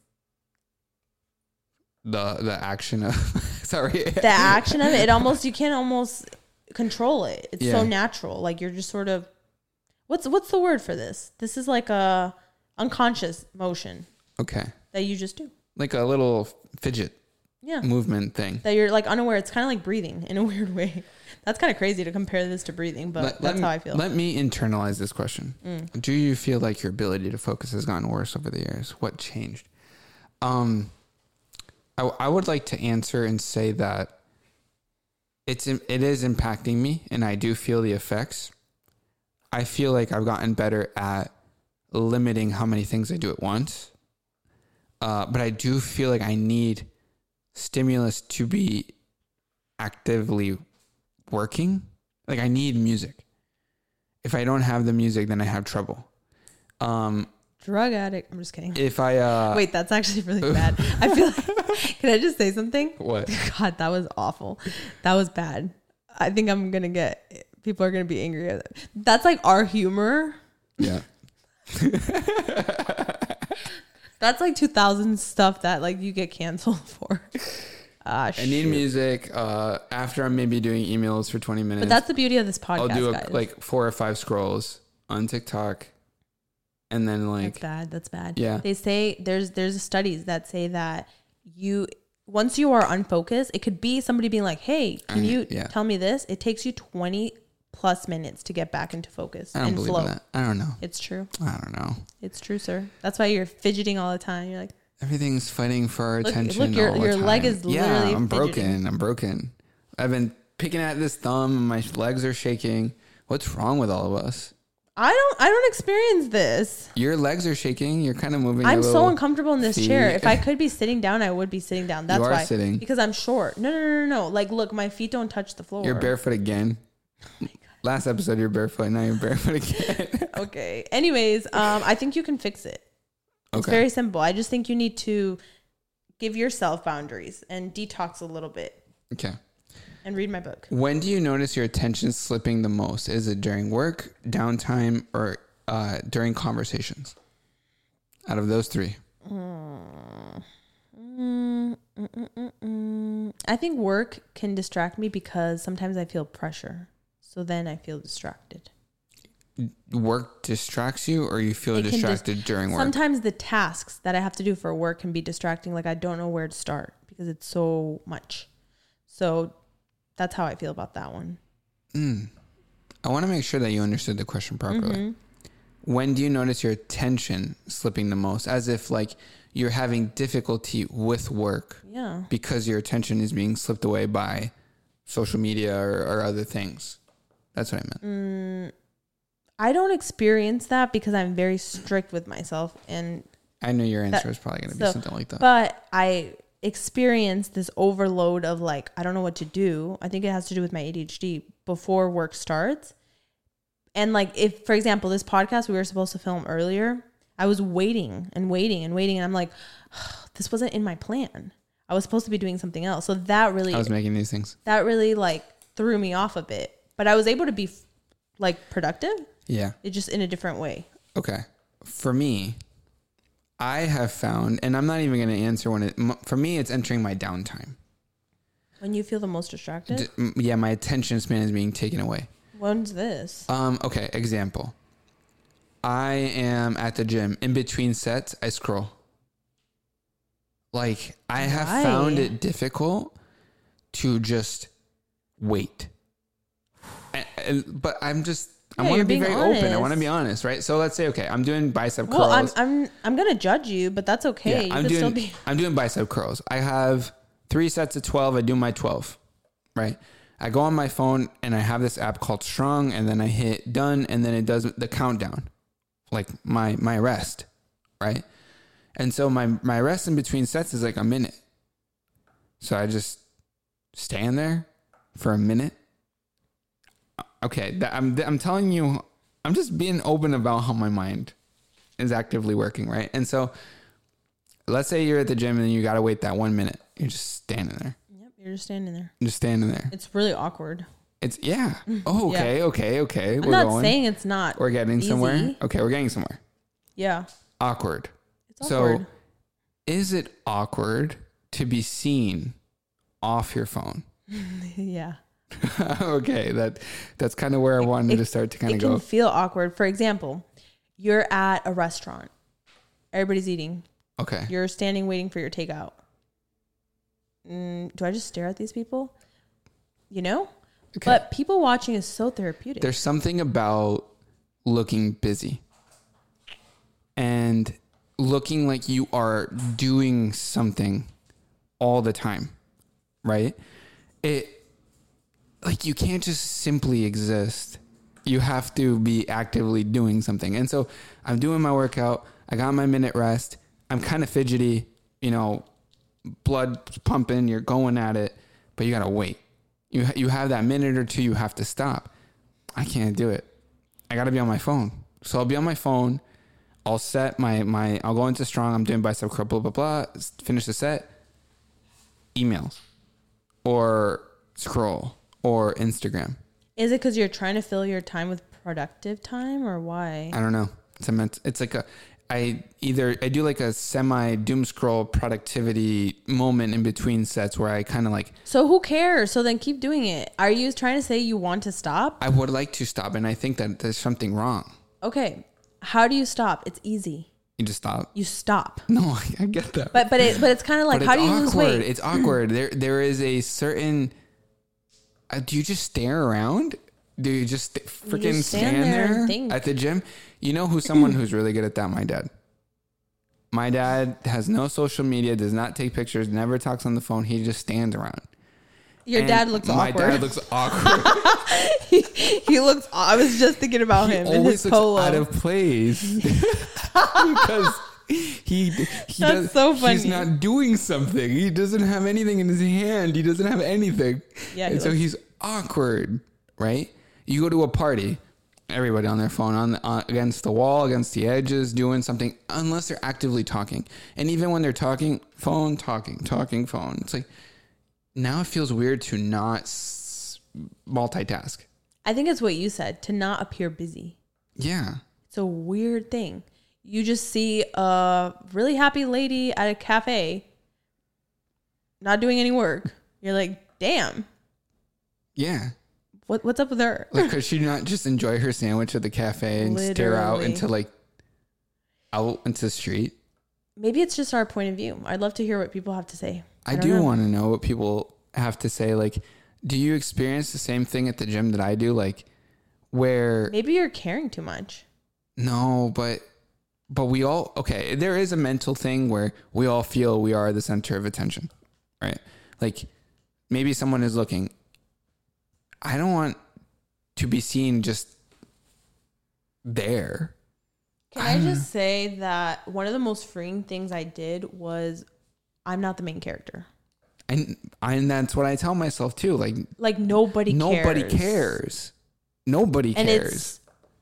The the action of, sorry. The action of it, it almost, you can't almost control it. It's yeah. so natural. Like you're just sort of, what's what's the word for this? This is like a unconscious motion. Okay. That you just do. Like a little fidget yeah. movement thing. That you're like unaware. It's kind of like breathing in a weird way. That's kind of crazy to compare this to breathing, but let, that's let how me, I feel. Let me internalize this question. Mm. Do you feel like your ability to focus has gotten worse over the years? What changed? Um, I, I would like to answer and say that it's it is impacting me, and I do feel the effects. I feel like I've gotten better at limiting how many things I do at once. Uh, but I do feel like I need stimulus to be actively working. Like I need music. If I don't have the music, then I have trouble. Um, Drug addict. I'm just kidding. If I uh, wait, that's actually really bad. I feel like. Can I just say something? What? God, that was awful. That was bad. I think I'm gonna get. People are gonna be angry at it. That's like our humor. Yeah. That's like two thousand stuff that like you get canceled for. Ah, I need music uh, after I'm maybe doing emails for twenty minutes. But that's the beauty of this podcast. I'll do a, guys. like four or five scrolls on TikTok, and then like that's bad. That's bad. Yeah, they say there's there's studies that say that you once you are unfocused, it could be somebody being like, "Hey, can I, you yeah. tell me this?" It takes you twenty plus minutes to get back into focus. I don't and believe flow. that. I don't know. It's true. I don't know. It's true, sir. That's why you're fidgeting all the time. You're like, everything's fighting for our look, attention. Look, your all the your time. leg is yeah, literally I'm broken. fidgeting. I'm broken. I've been picking at this thumb, and my legs are shaking. What's wrong with all of us? I don't. I don't experience this. Your legs are shaking. You're kind of moving. I'm so uncomfortable in this feet. chair. If I could be sitting down, I would be sitting down. That's you are why. Sitting because I'm short. No, no, no, no, no. Like, look, my feet don't touch the floor. You're barefoot again. Oh my God. Last episode, you're barefoot. Now you're barefoot again. Okay. Anyways, um, I think you can fix it. It's okay. Very simple. I just think you need to give yourself boundaries and detox a little bit. Okay. And read my book. When do you notice your attention slipping the most? Is it during work, downtime, or uh, during conversations? Out of those three. Mm, mm, mm, mm, mm. I think work can distract me because sometimes I feel pressure. So then I feel distracted. Work distracts you, or you feel it distracted dis- during work? Sometimes the tasks that I have to do for work can be distracting. Like I don't know where to start because it's so much. So that's how I feel about that one. Mm. I want to make sure that you understood the question properly. Mm-hmm. When do you notice your attention slipping the most? As if like you're having difficulty with work. Yeah. Because your attention is being slipped away by social media or, or other things. That's what I meant. Mm, I don't experience that because I'm very strict with myself. And I know your answer that, is probably going to so, be something like that. But I experience this overload of like, I don't know what to do. I think it has to do with my A D H D before work starts. And like, if, for example, this podcast we were supposed to film earlier, I was waiting and waiting and waiting. And I'm like, oh, this wasn't in my plan. I was supposed to be doing something else. So that really, I was making these things. That really like threw me off a bit, but I was able to be like productive. Yeah. It just in a different way. Okay. For me, I have found, and I'm not even going to answer when it, for me, it's entering my downtime. When you feel the most distracted? D- yeah. My attention span is being taken away. When's this? Um, okay. Example. I am at the gym. In between sets, I scroll. Like, I have Why? found it difficult to just wait. And, and, but I'm just, I Yeah, want to you're be being very open. I honest. want to be honest, right? So let's say, okay, I'm doing bicep Well, I'm curls. I'm I'm gonna judge you, but that's okay. Yeah, you I'm could doing, still be. I'm doing bicep curls. I have three sets of twelve. I do my twelve, right? I go on my phone and I have this app called Strong, and then I hit done, and then it does the countdown, like my my rest, right? And so my my rest in between sets is like a minute. So I just stand there for a minute. Okay, that, I'm I'm telling you, I'm just being open about how my mind is actively working, right? And so let's say you're at the gym and you got to wait that one minute. You're just standing there. Yep, you're just standing there. You're just standing there. It's really awkward. It's yeah. Oh, okay, Yeah. okay, okay. I'm we're not going. saying it's not. We're getting easy. somewhere. Okay, we're getting somewhere. Yeah, Awkward. it's awkward. So, is it awkward to be seen off your phone? yeah, Okay, that that's kind of where I wanted it, to start to kind it of can go. feel awkward. For example, you're at a restaurant. Everybody's eating. Okay. You're standing waiting for your takeout. Mm, do I just stare at these people? You know? Okay. But people watching is so therapeutic. There's something about looking busy and looking like you are doing something all the time, right? It like you can't just simply exist. You have to be actively doing something. And so I'm doing my workout. I got my minute rest. I'm kind of fidgety, you know, blood pumping. You're going at it, but you got to wait. You you have that minute or two. You have to stop. I can't do it. I got to be on my phone. So I'll be on my phone. I'll set my, my, I'll go into Strong. I'm doing bicep curl, blah, blah, blah. Finish the set. Emails or scroll or Instagram. Is it because you're trying to fill your time with productive time, or why? I don't know. It's a ment- It's like a, I either, I do like a semi doom scroll productivity moment in between sets where I kind of like, So who cares? So then keep doing it. Are you trying to say you want to stop? I would like to stop. And I think that there's something wrong. Okay. How do you stop? It's easy. You just stop. You stop. No, I, I get that. But but it but it's kind of like, But how it's do you awkward. lose weight? It's awkward. There, there is a certain. Uh, do you just stare around? Do you just freaking just stand stand, there and there, think. at the gym? You know who's someone who's really good at that? My dad. My dad has no social media, does not take pictures, never talks on the phone. He just stands around. Your And dad looks my awkward. dad looks awkward. he, he looks. I was just thinking about He him in always his looks polo. out of place because he he That's does, so he's funny. not doing something. He doesn't have anything in his hand. He doesn't have anything. Yeah, he and so looks- he's awkward, right? You go to a party, everybody on their phone, on, the, on against the wall, against the edges, doing something, unless they're actively talking. And even when they're talking, phone, talking, talking, phone. It's like now it feels weird to not s- multitask. I think it's what you said, to not appear busy. Yeah. It's a weird thing. You just see a really happy lady at a cafe not doing any work. You're like, damn, Yeah. what what's up with her? Like, could she not just enjoy her sandwich at the cafe and stare out Literally. into like out into the street? Maybe it's just our point of view. I'd love to hear what people have to say. I, don't do know. want to know what people have to say. Like, do you experience the same thing at the gym that I do? Like, where Maybe you're caring too much. no, but but we all okay. There is a mental thing where we all feel we are the center of attention, right? Like, maybe someone is looking. I don't want to be seen just there. Can I just say that one of the most freeing things I did was I'm not the main character. And and that's what I tell myself too. Like Like nobody cares. nobody cares. Nobody And cares. it's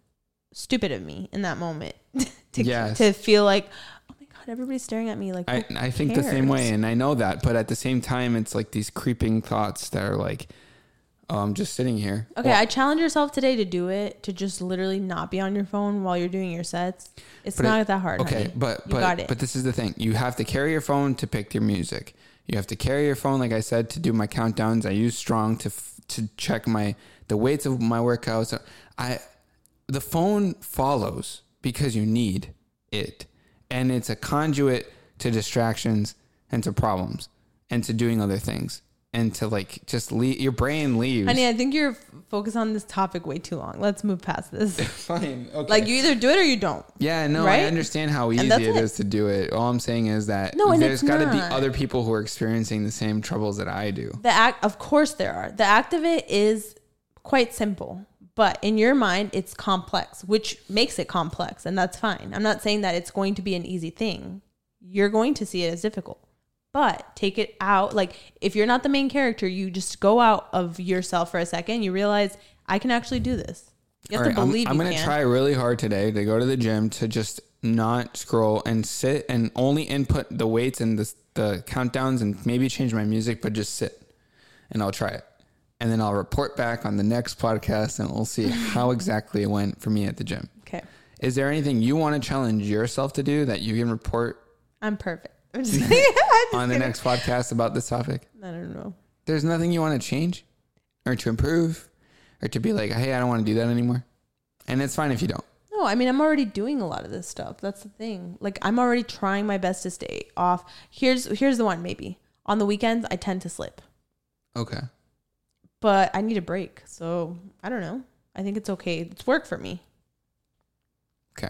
stupid of me in that moment to, yes. to feel like, oh my God, everybody's staring at me. Like, I, I think the same way. And I know that, but at the same time, it's like these creeping thoughts that are like, oh, I'm just sitting here. Okay. Well, I challenge yourself today to do it, to just literally not be on your phone while you're doing your sets. It's not it, that hard. Okay. Honey. But, you but, got it. but this is the thing. You have to carry your phone to pick your music. You have to carry your phone. Like I said, to do my countdowns. I use Strong to, f- to check my, the weights of my workouts. I, the phone follows because you need it. And it's a conduit to distractions and to problems and to doing other things and to like just leave. Your brain leaves. Honey, I think you're focused on this topic way too long. Let's move past this. Fine. Okay. Like you either do it or you don't. Yeah, no, right? I understand how easy it, it is to do it. All I'm saying is that no, there's got to be other people who are experiencing the same troubles that I do. The act, of course there are. The act of it is quite simple. But in your mind, it's complex, which makes it complex. And that's fine. I'm not saying that it's going to be an easy thing. You're going to see it as difficult. But take it out. Like, if you're not the main character, you just go out of yourself for a second. You realize, I can actually do this. You have All right, to believe I'm, I'm you gonna can. try really hard today to go to the gym to just not scroll and sit and only input the weights and the, the countdowns and maybe change my music, but just sit. And I'll try it. And then I'll report back on the next podcast and we'll see how exactly it went for me at the gym. Okay. Is there anything you want to challenge yourself to do that you can report? I'm perfect. I'm just, I'm just on the kidding. next podcast about this topic? I don't know. There's nothing you want to change or to improve or to be like, hey, I don't want to do that anymore. And it's fine if you don't. No, I mean, I'm already doing a lot of this stuff. That's the thing. Like, I'm already trying my best to stay off. Here's, here's the one, maybe. On the weekends, I tend to slip. Okay. But I need a break. So I don't know. I think it's okay. It's work for me. Okay.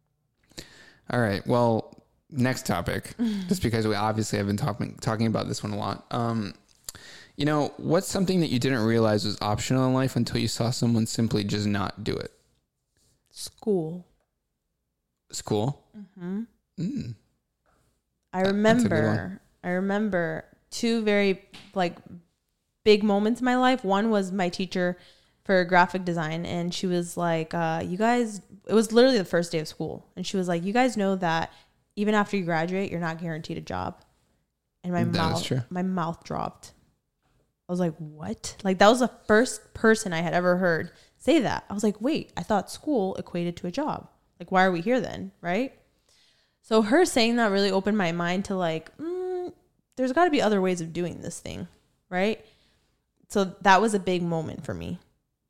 All right. Well, next topic, just because we obviously have been talking, talking about this one a lot. Um, you know, what's something that you didn't realize was optional in life until you saw someone simply just not do it? School. School? Mm-hmm. Mm. I remember, I remember two very like big moments in my life. One was my teacher for graphic design. And she was like, uh, you guys, it was literally the first day of school. And she was like, you guys know that even after you graduate, you're not guaranteed a job. And my That mouth, is true. my mouth dropped. I was like, what? Like that was the first person I had ever heard say that. I was like, wait, I thought school equated to a job. Like, why are we here then? Right. So her saying that really opened my mind to like, mm, there's got to be other ways of doing this thing. Right. So that was a big moment for me.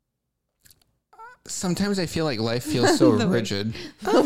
Sometimes I feel like life feels so rigid.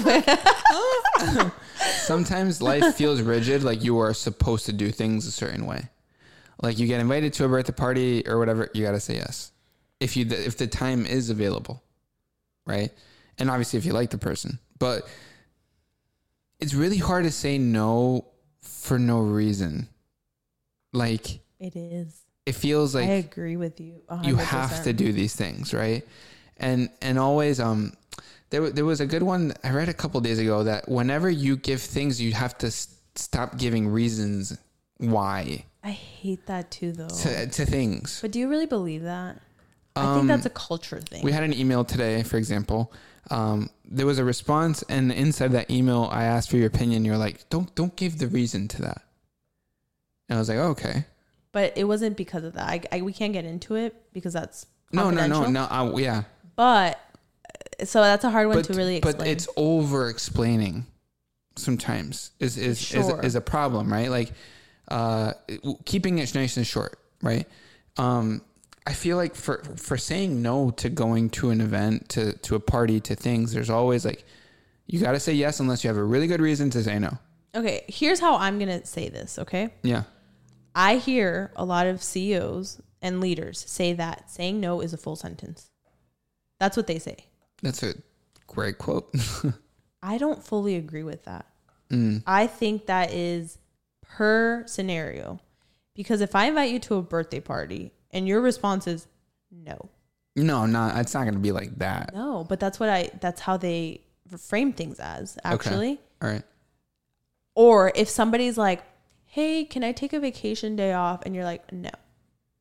Sometimes life feels rigid, like you are supposed to do things a certain way. Like you get invited to a birthday party or whatever, you got to say yes. If you if the time is available, right? And obviously if you like the person. But it's really hard to say no for no reason. Like it is. It feels like I agree with you. one hundred percent. You have to do these things, right? And and always um there there was a good one I read a couple days ago that whenever you give things, you have to s- stop giving reasons why. I hate that too, though. To, to things. But do you really believe that? I Um, think that's a culture thing. We had an email today, for example. Um, there was a response, and inside that email, I asked for your opinion. You're like, don't don't give the reason to that. And I was like, oh, okay. But it wasn't because of that. I, I we can't get into it because that's No, no, confidential. no, no. Uh, yeah. But so that's a hard one But, to really explain. but it's over explaining sometimes is is, Sure. is is a problem, right? Like uh, keeping it nice and short, right? Um, I feel like for for saying no to going to an event, to to a party, to things, there's always like you got to say yes unless you have a really good reason to say no. Okay, here's how I'm gonna say this. Okay. Yeah. I hear a lot of C E Os and leaders say that saying no is a full sentence. That's what they say. That's a great quote. I don't fully agree with that. Mm. I think that is per scenario. Because if I invite you to a birthday party and your response is no. No, not it's not going to be like that. No, but that's what I that's how they frame things as, actually. Okay. All right. Or if somebody's like, hey, can I take a vacation day off? And you're like, no.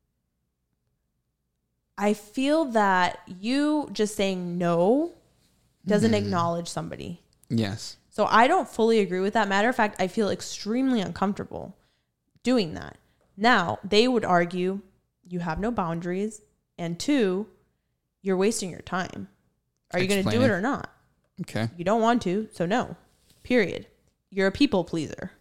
I feel that you just saying no doesn't Mm. acknowledge somebody. Yes. So I don't fully agree with that. Matter of fact, I feel extremely uncomfortable doing that. Now, they would argue you have no boundaries, and two, you're wasting your time. Are you going to do it or not? Okay. You don't want to, so no. Period. You're a people pleaser.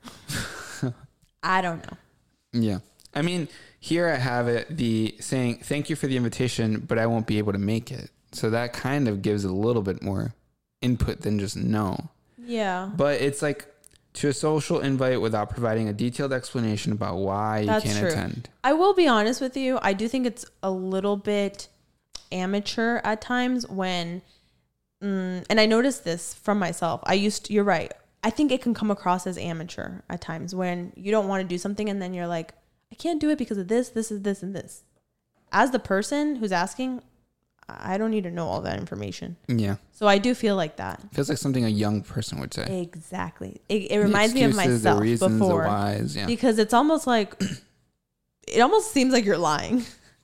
I don't know. Yeah. I mean, here I have it, the saying, thank you for the invitation, but I won't be able to make it. So that kind of gives a little bit more input than just no. Yeah. But it's like to a social invite without providing a detailed explanation about why you That's can't true. attend. I will be honest with you. I do think it's a little bit amateur at times when, mm, and I noticed this from myself. I used to, you're right. I think it can come across as amateur at times when you don't want to do something and then you're like, I can't do it because of this, this is this and this. As the person who's asking, I don't need to know all that information. Yeah. So I do feel like that. Feels like something a young person would say. Exactly. It, it reminds me of excuses, myself the reasons, before. the whys, yeah. Because it's almost like, it almost seems like you're lying.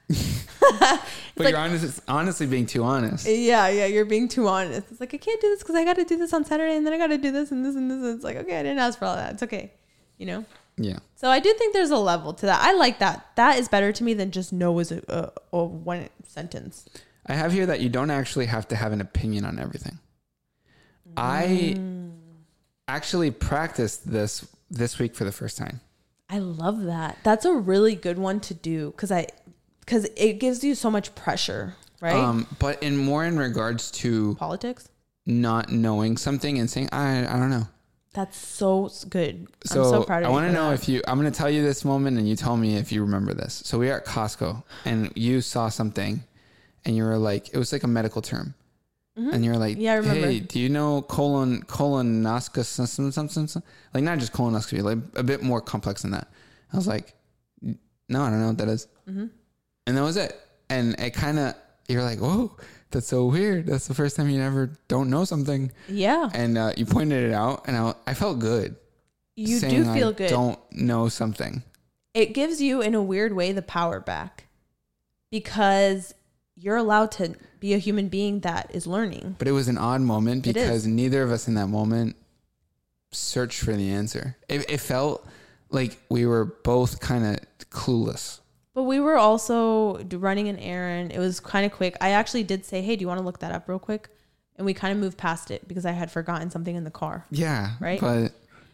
But like, you're honest, honestly being too honest. Yeah, yeah, you're being too honest. It's like, I can't do this because I got to do this on Saturday and then I got to do this and this and this. And it's like, okay, I didn't ask for all that. It's okay. You know? Yeah. So I do think there's a level to that. I like that. That is better to me than just no is a, a, a one sentence. I have here that you don't actually have to have an opinion on everything. Mm. I actually practiced this this week for the first time. I love that. That's a really good one to do because I because it gives you so much pressure, right? Um, but in more in regards to Politics. not knowing something and saying, I I don't know. That's so good. So, I'm so proud of I you. I want to know that. if you, I'm going to tell you this moment and you tell me if you remember this. So we are at Costco and you saw something and you were like, it was like a medical term. Mm-hmm. And you're like, yeah, I remember. Hey, do you know colon, colonoscopy, something, something, something? Like not just colonoscopy, like a bit more complex than that. I was like, no, I don't know what that is. Mm-hmm. And that was it. And it kind of, you're like, whoa, that's so weird. That's the first time you ever don't know something. Yeah. And uh, you pointed it out and I, I felt good. You do feel I good. Don't know something. It gives you, in a weird way, the power back because you're allowed to be a human being that is learning. But it was an odd moment because neither of us in that moment searched for the answer. It, it felt like we were both kind of clueless. But we were also running an errand. It was kind of quick. I actually did say, hey, do you want to look that up real quick? And we kind of moved past it because I had forgotten something in the car. Yeah. Right? But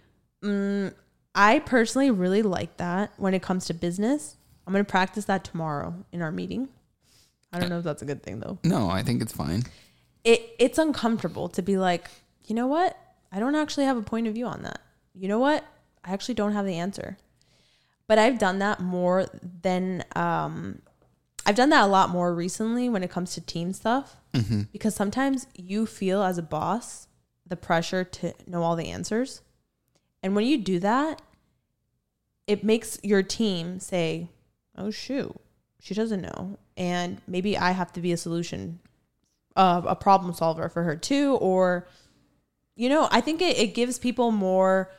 Mm, I personally really like that when it comes to business. I'm going to practice that tomorrow in our meeting. I don't know if that's a good thing, though. no, I think it's fine. It It's uncomfortable to be like, you know what? I don't actually have a point of view on that. You know what? I actually don't have the answer. But I've done that more than, um, I've done that a lot more recently when it comes to team stuff. Mm-hmm. Because sometimes you feel as a boss the pressure to know all the answers. And when you do that, it makes your team say, oh, shoot, she doesn't know. And maybe I have to be a solution, uh, a problem solver for her too. Or, you know, I think it, it gives people more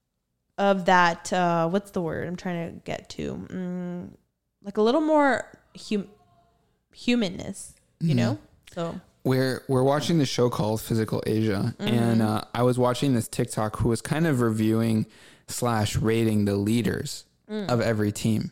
of that, uh, what's the word I'm trying to get to? Mm, like a little more hum- humanness, you mm-hmm. know? So we're we're watching the show called Physical Asia, mm-hmm. and uh, I was watching this TikTok who was kind of reviewing slash rating the leaders mm. of every team.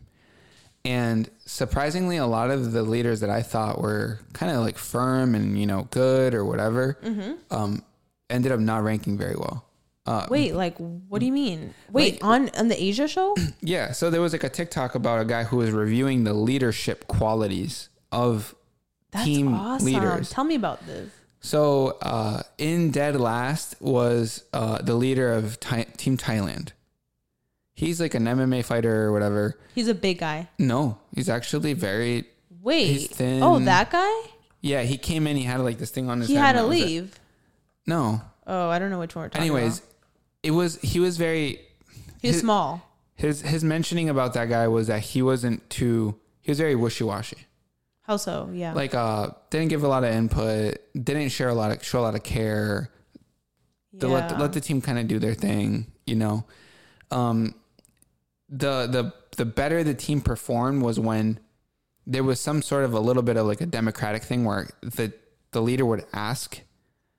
And surprisingly, a lot of the leaders that I thought were kind of like firm and, you know, good or whatever, mm-hmm. um, ended up not ranking very well. Uh, Wait, like, what do you mean? Wait, like, on, on the Asia show? Yeah. So there was like a TikTok about a guy who was reviewing the leadership qualities of That's team awesome. leaders. Tell me about this. So uh, in dead last was uh, the leader of Thai- Team Thailand. He's like an M M A fighter or whatever. He's a big guy. No, he's actually very... Wait. He's thin. Oh, that guy? Yeah, he came in, he had like this thing on his he head. He had to was leave. It. No. Oh, I don't know which one we're talking Anyways, about. it was, he was very... He was his, small. His his mentioning about that guy was that he wasn't too... He was very wishy-washy. How so? Yeah. Like, uh, didn't give a lot of input, didn't share a lot of, show a lot of care. Yeah. To let, the, let the team kind of do their thing, you know? Um... The, the the better the team performed was when there was some sort of a little bit of like a democratic thing where the, the leader would ask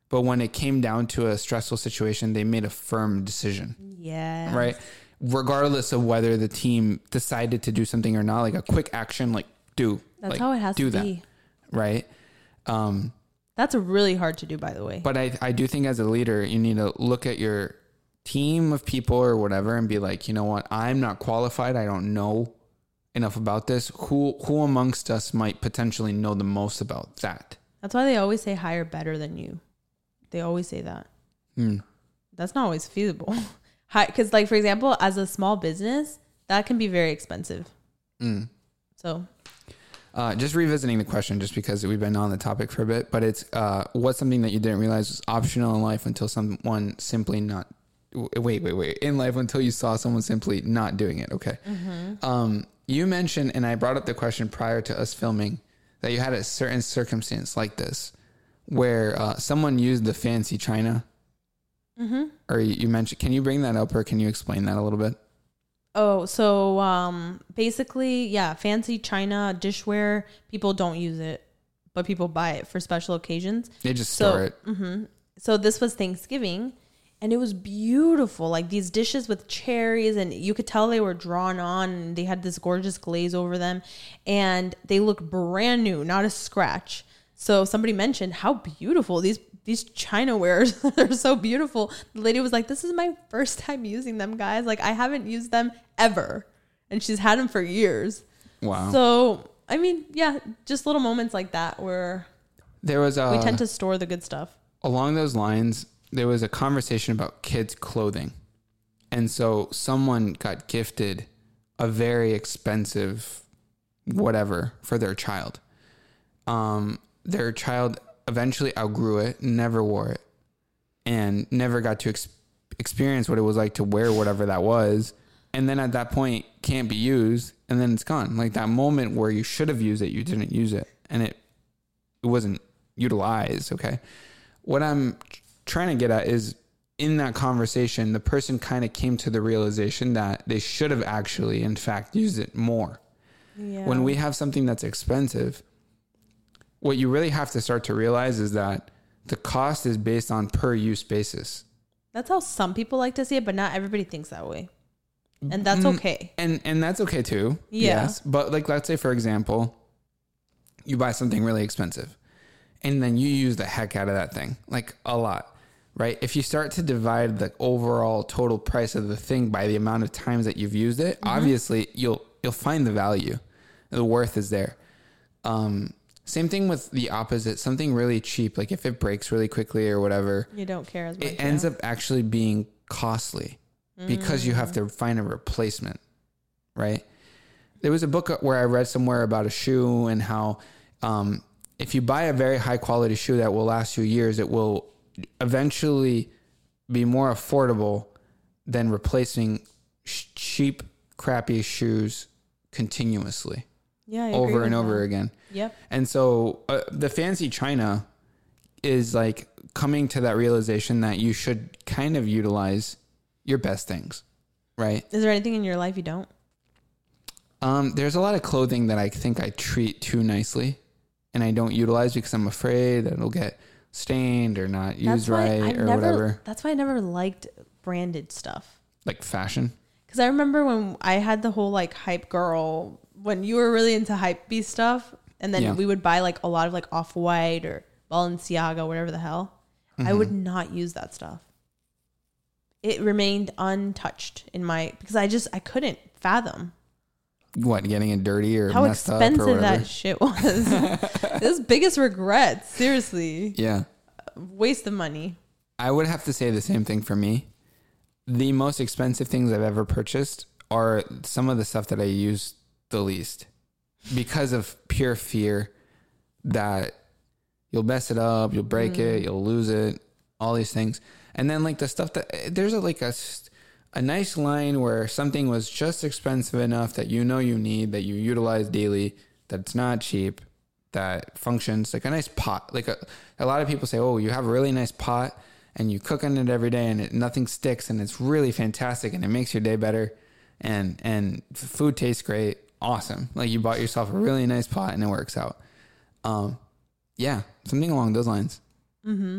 But when it came down to a stressful situation, they made a firm decision. Yeah. Right. Regardless of whether the team decided to do something or not, like a quick action, like do. That's like, how it has do to that, be. Right. Um, That's really hard to do, by the way. But I, I do think as a leader, you need to look at your team of people or whatever and be like, you know what? I'm not qualified. I don't know enough about this. Who, who amongst us might potentially know the most about that? That's why they always say hire better than you. They always say that. Hmm. That's not always feasible. Because, like, for example, as a small business, that can be very expensive. Mm. So, uh, just revisiting the question, just because we've been on the topic for a bit, but it's uh, what's something that you didn't realize was optional in life until someone simply not. Wait, wait, wait. In life until you saw someone simply not doing it. Okay. mm-hmm. Um, you mentioned, and I brought up the question prior to us filming, that you had a certain circumstance like this where uh, someone used the fancy china. Mm-hmm. Or you mentioned, can you bring that up or can you explain that a little bit? Oh, so um, basically, yeah, fancy china dishware, people don't use it, but people buy it for special occasions. They just so, store it. Mm-hmm. So this was Thanksgiving, and it was beautiful. Like these dishes with cherries, and you could tell they were drawn on, and they had this gorgeous glaze over them, and they looked brand new, not a scratch. So somebody mentioned how beautiful these these chinawares are. So beautiful. The lady was like, this is my first time using them, guys. Like I haven't used them ever. And she's had them for years. Wow. So, I mean, yeah, just little moments like that where there was a, we tend to store the good stuff. Along those lines, there was a conversation about kids' clothing. And so someone got gifted a very expensive whatever for their child. Um, their child eventually outgrew it, never wore it, and never got to ex- experience what it was like to wear whatever that was. And then at that point can't be used, and then it's gone. Like that moment where you should have used it, you didn't use it, and it it wasn't utilized. Okay. What I'm trying to get at is in that conversation, the person kind of came to the realization that they should have actually, in fact, used it more. Yeah. When we have something that's expensive, what you really have to start to realize is that the cost is based on per use basis. That's how some people like to see it, but not everybody thinks that way. And that's okay. And and that's okay too. Yeah. Yes. But like, let's say, for example, you buy something really expensive and then you use the heck out of that thing, like a lot, right? If you start to divide the overall total price of the thing by the amount of times that you've used it, mm-hmm. obviously you'll, you'll find the value. The worth is there. Um, Same thing with the opposite. Something really cheap, like if it breaks really quickly or whatever, you don't care as much. It ends yeah. up actually being costly mm. because you have to find a replacement, right? There was a book where I read somewhere about a shoe and how um, if you buy a very high quality shoe that will last you years, it will eventually be more affordable than replacing sh- cheap, crappy shoes continuously. Yeah, I over and that. over again. Yep. And so uh, the fancy china is like coming to that realization that you should kind of utilize your best things, right? Is there anything in your life you don't? Um, there's a lot of clothing that I think I treat too nicely and I don't utilize because I'm afraid that it'll get stained or not used right or never, whatever. That's why I never liked branded stuff. Like fashion? Because I remember when I had the whole like hype girl, when you were really into hypebeast stuff, and then yeah. we would buy like a lot of like Off-White or Balenciaga, whatever the hell. Mm-hmm. I would not use that stuff. It remained untouched in my, because I just, I couldn't fathom. What, getting it dirty or how messed up expensive or whatever? that shit was. This biggest regret, seriously. Yeah. Waste of money. I would have to say the same thing for me. The most expensive things I've ever purchased are some of the stuff that I use the least because of pure fear that you'll mess it up, you'll break mm. it, you'll lose it, all these things. And then like the stuff that there's a, like a, a nice line where something was just expensive enough that you know you need, that you utilize daily, that it's not cheap, that functions like a nice pot. Like a, a lot of people say, oh, you have a really nice pot and you cook on it every day and it, nothing sticks and it's really fantastic and it makes your day better and, and food tastes great. Awesome. Like you bought yourself a really nice pot and it works out. Um, yeah, something along those lines. Mm-hmm.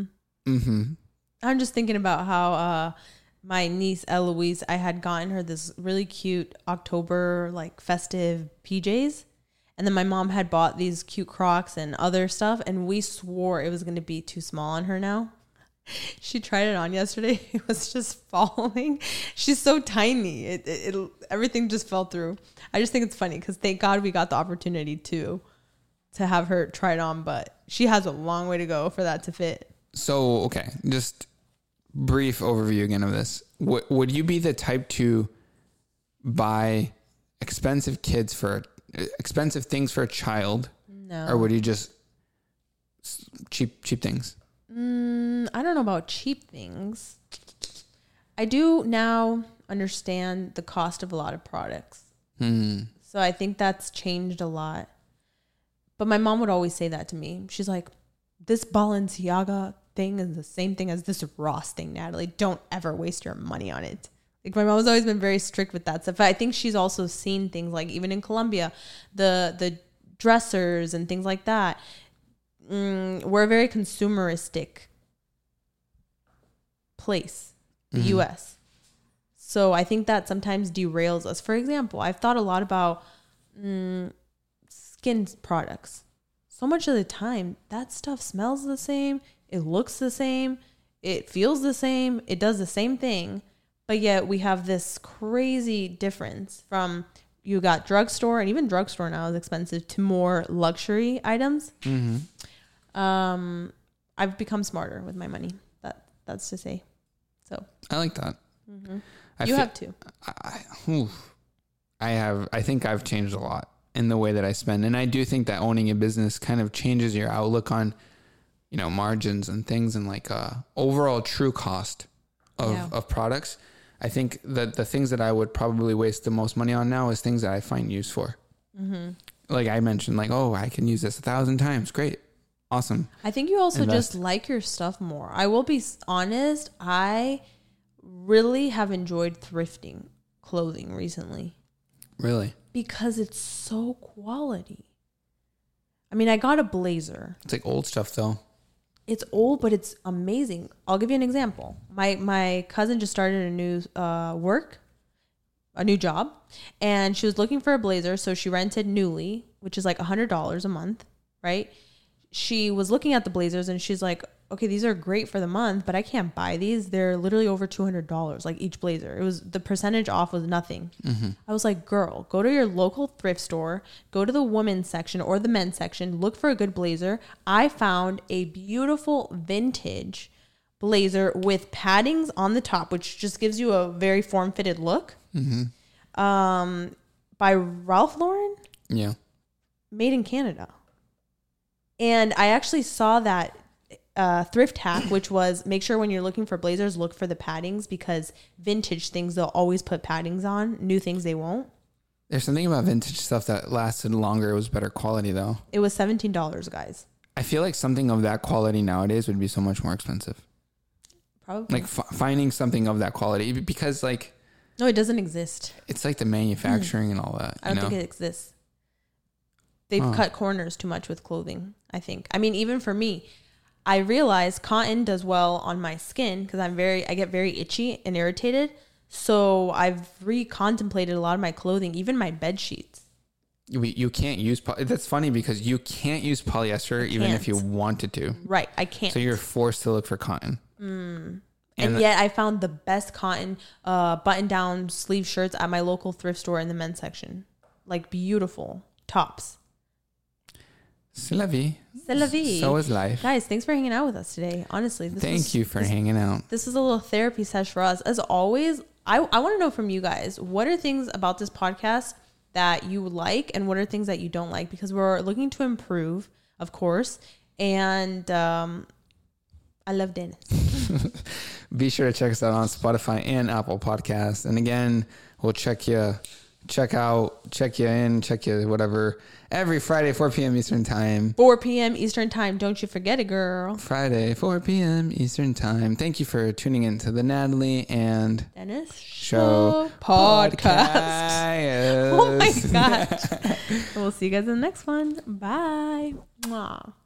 Mm-hmm. I'm just thinking about how uh, my niece Eloise, I had gotten her this really cute October like festive P Js. And then my mom had bought these cute Crocs and other stuff. And we swore it was going to be too small on her now. She tried it on yesterday. It was just falling. She's so tiny. It, it, it everything just fell through. I just think it's funny because thank God we got the opportunity to to have her try it on. But she has a long way to go for that to fit. So, okay, just brief overview again of this. W- would you be the type to buy expensive kids for expensive things for a child? No. Or would you just cheap cheap things? Mm, I don't know about cheap things. I do now understand the cost of a lot of products. Hmm. So I think that's changed a lot. But my mom would always say that to me. She's like, this Balenciaga thing is the same thing as this Ross thing, Natalie. Don't ever waste your money on it. Like my mom's always been very strict with that stuff. I think she's also seen things like even in Colombia, the the dressers and things like that. Mm, we're a very consumeristic place, the mm-hmm. U S. So I think that sometimes derails us. For example, I've thought a lot about mm, skin products. So much of the time, that stuff smells the same. It looks the same. It feels the same. It does the same thing. But yet we have this crazy difference from you got drugstore, and even drugstore now is expensive, to more luxury items. Mm-hmm. Um, I've become smarter with my money. That that's to say. So I like that. Mm-hmm. I you feel, have to. I, oof, I have. I think I've changed a lot in the way that I spend, and I do think that owning a business kind of changes your outlook on, you know, margins and things, and like uh, overall true cost of Yeah. of products. I think that the things that I would probably waste the most money on now is things that I find use for. Mm-hmm. Like I mentioned, like, oh, I can use this a thousand times. Great. Awesome. I think you also Invest. just like your stuff more. I will be honest. I really have enjoyed thrifting clothing recently. Really? Because it's so quality. I mean, I got a blazer. It's like old stuff though. It's old, but it's amazing. I'll give you an example. My my cousin just started a new uh, work, a new job, and she was looking for a blazer. So she rented Nuuly, which is like one hundred dollars a month, right? She was looking at the blazers and she's like, okay, these are great for the month, but I can't buy these. They're literally over two hundred dollars, like each blazer. It was, the percentage off was nothing. Mm-hmm. I was like, girl, go to your local thrift store, go to the women's section or the men's section, look for a good blazer. I found a beautiful vintage blazer with paddings on the top, which just gives you a very form-fitted look. Mm-hmm. Um, by Ralph Lauren. Yeah. Made in Canada. And I actually saw that uh, thrift hack, which was make sure when you're looking for blazers, look for the paddings, because vintage things, they'll always put paddings on. New things, they won't. There's something about vintage stuff that lasted longer. It was better quality though. It was seventeen dollars, guys. I feel like something of that quality nowadays would be so much more expensive. Probably. Like f- finding something of that quality, because like... No, it doesn't exist. It's like the manufacturing mm. and all that. I don't you know? think it exists. They've oh. cut corners too much with clothing, I think. I mean, even for me, I realize cotton does well on my skin because I'm very, I get very itchy and irritated. So I've re-contemplated a lot of my clothing, even my bed sheets. You, you can't use, poly- that's funny because you can't use polyester even if you wanted to. Right, I can't. So you're forced to look for cotton. Mm. And, and yet I found the best cotton uh, button-down sleeve shirts at my local thrift store in the men's section. Like beautiful tops. C'est la vie. C'est la vie. So is life. Guys, thanks for hanging out with us today. Honestly. This Thank was, you for this, hanging out. This is a little therapy session for us. As always, I, I want to know from you guys, what are things about this podcast that you like and what are things that you don't like? Because we're looking to improve, of course. And um, I love Dennis. Be sure to check us out on Spotify and Apple Podcasts. And again, we'll check you, check out, check you in, check you whatever. Every Friday, four p.m. Eastern Time. four p.m. Eastern Time. Don't you forget it, girl. Friday, four p.m. Eastern Time. Thank you for tuning in to the Natalie and Dennis Show podcast. podcast. Oh my gosh. We'll see you guys in the next one. Bye. Mwah.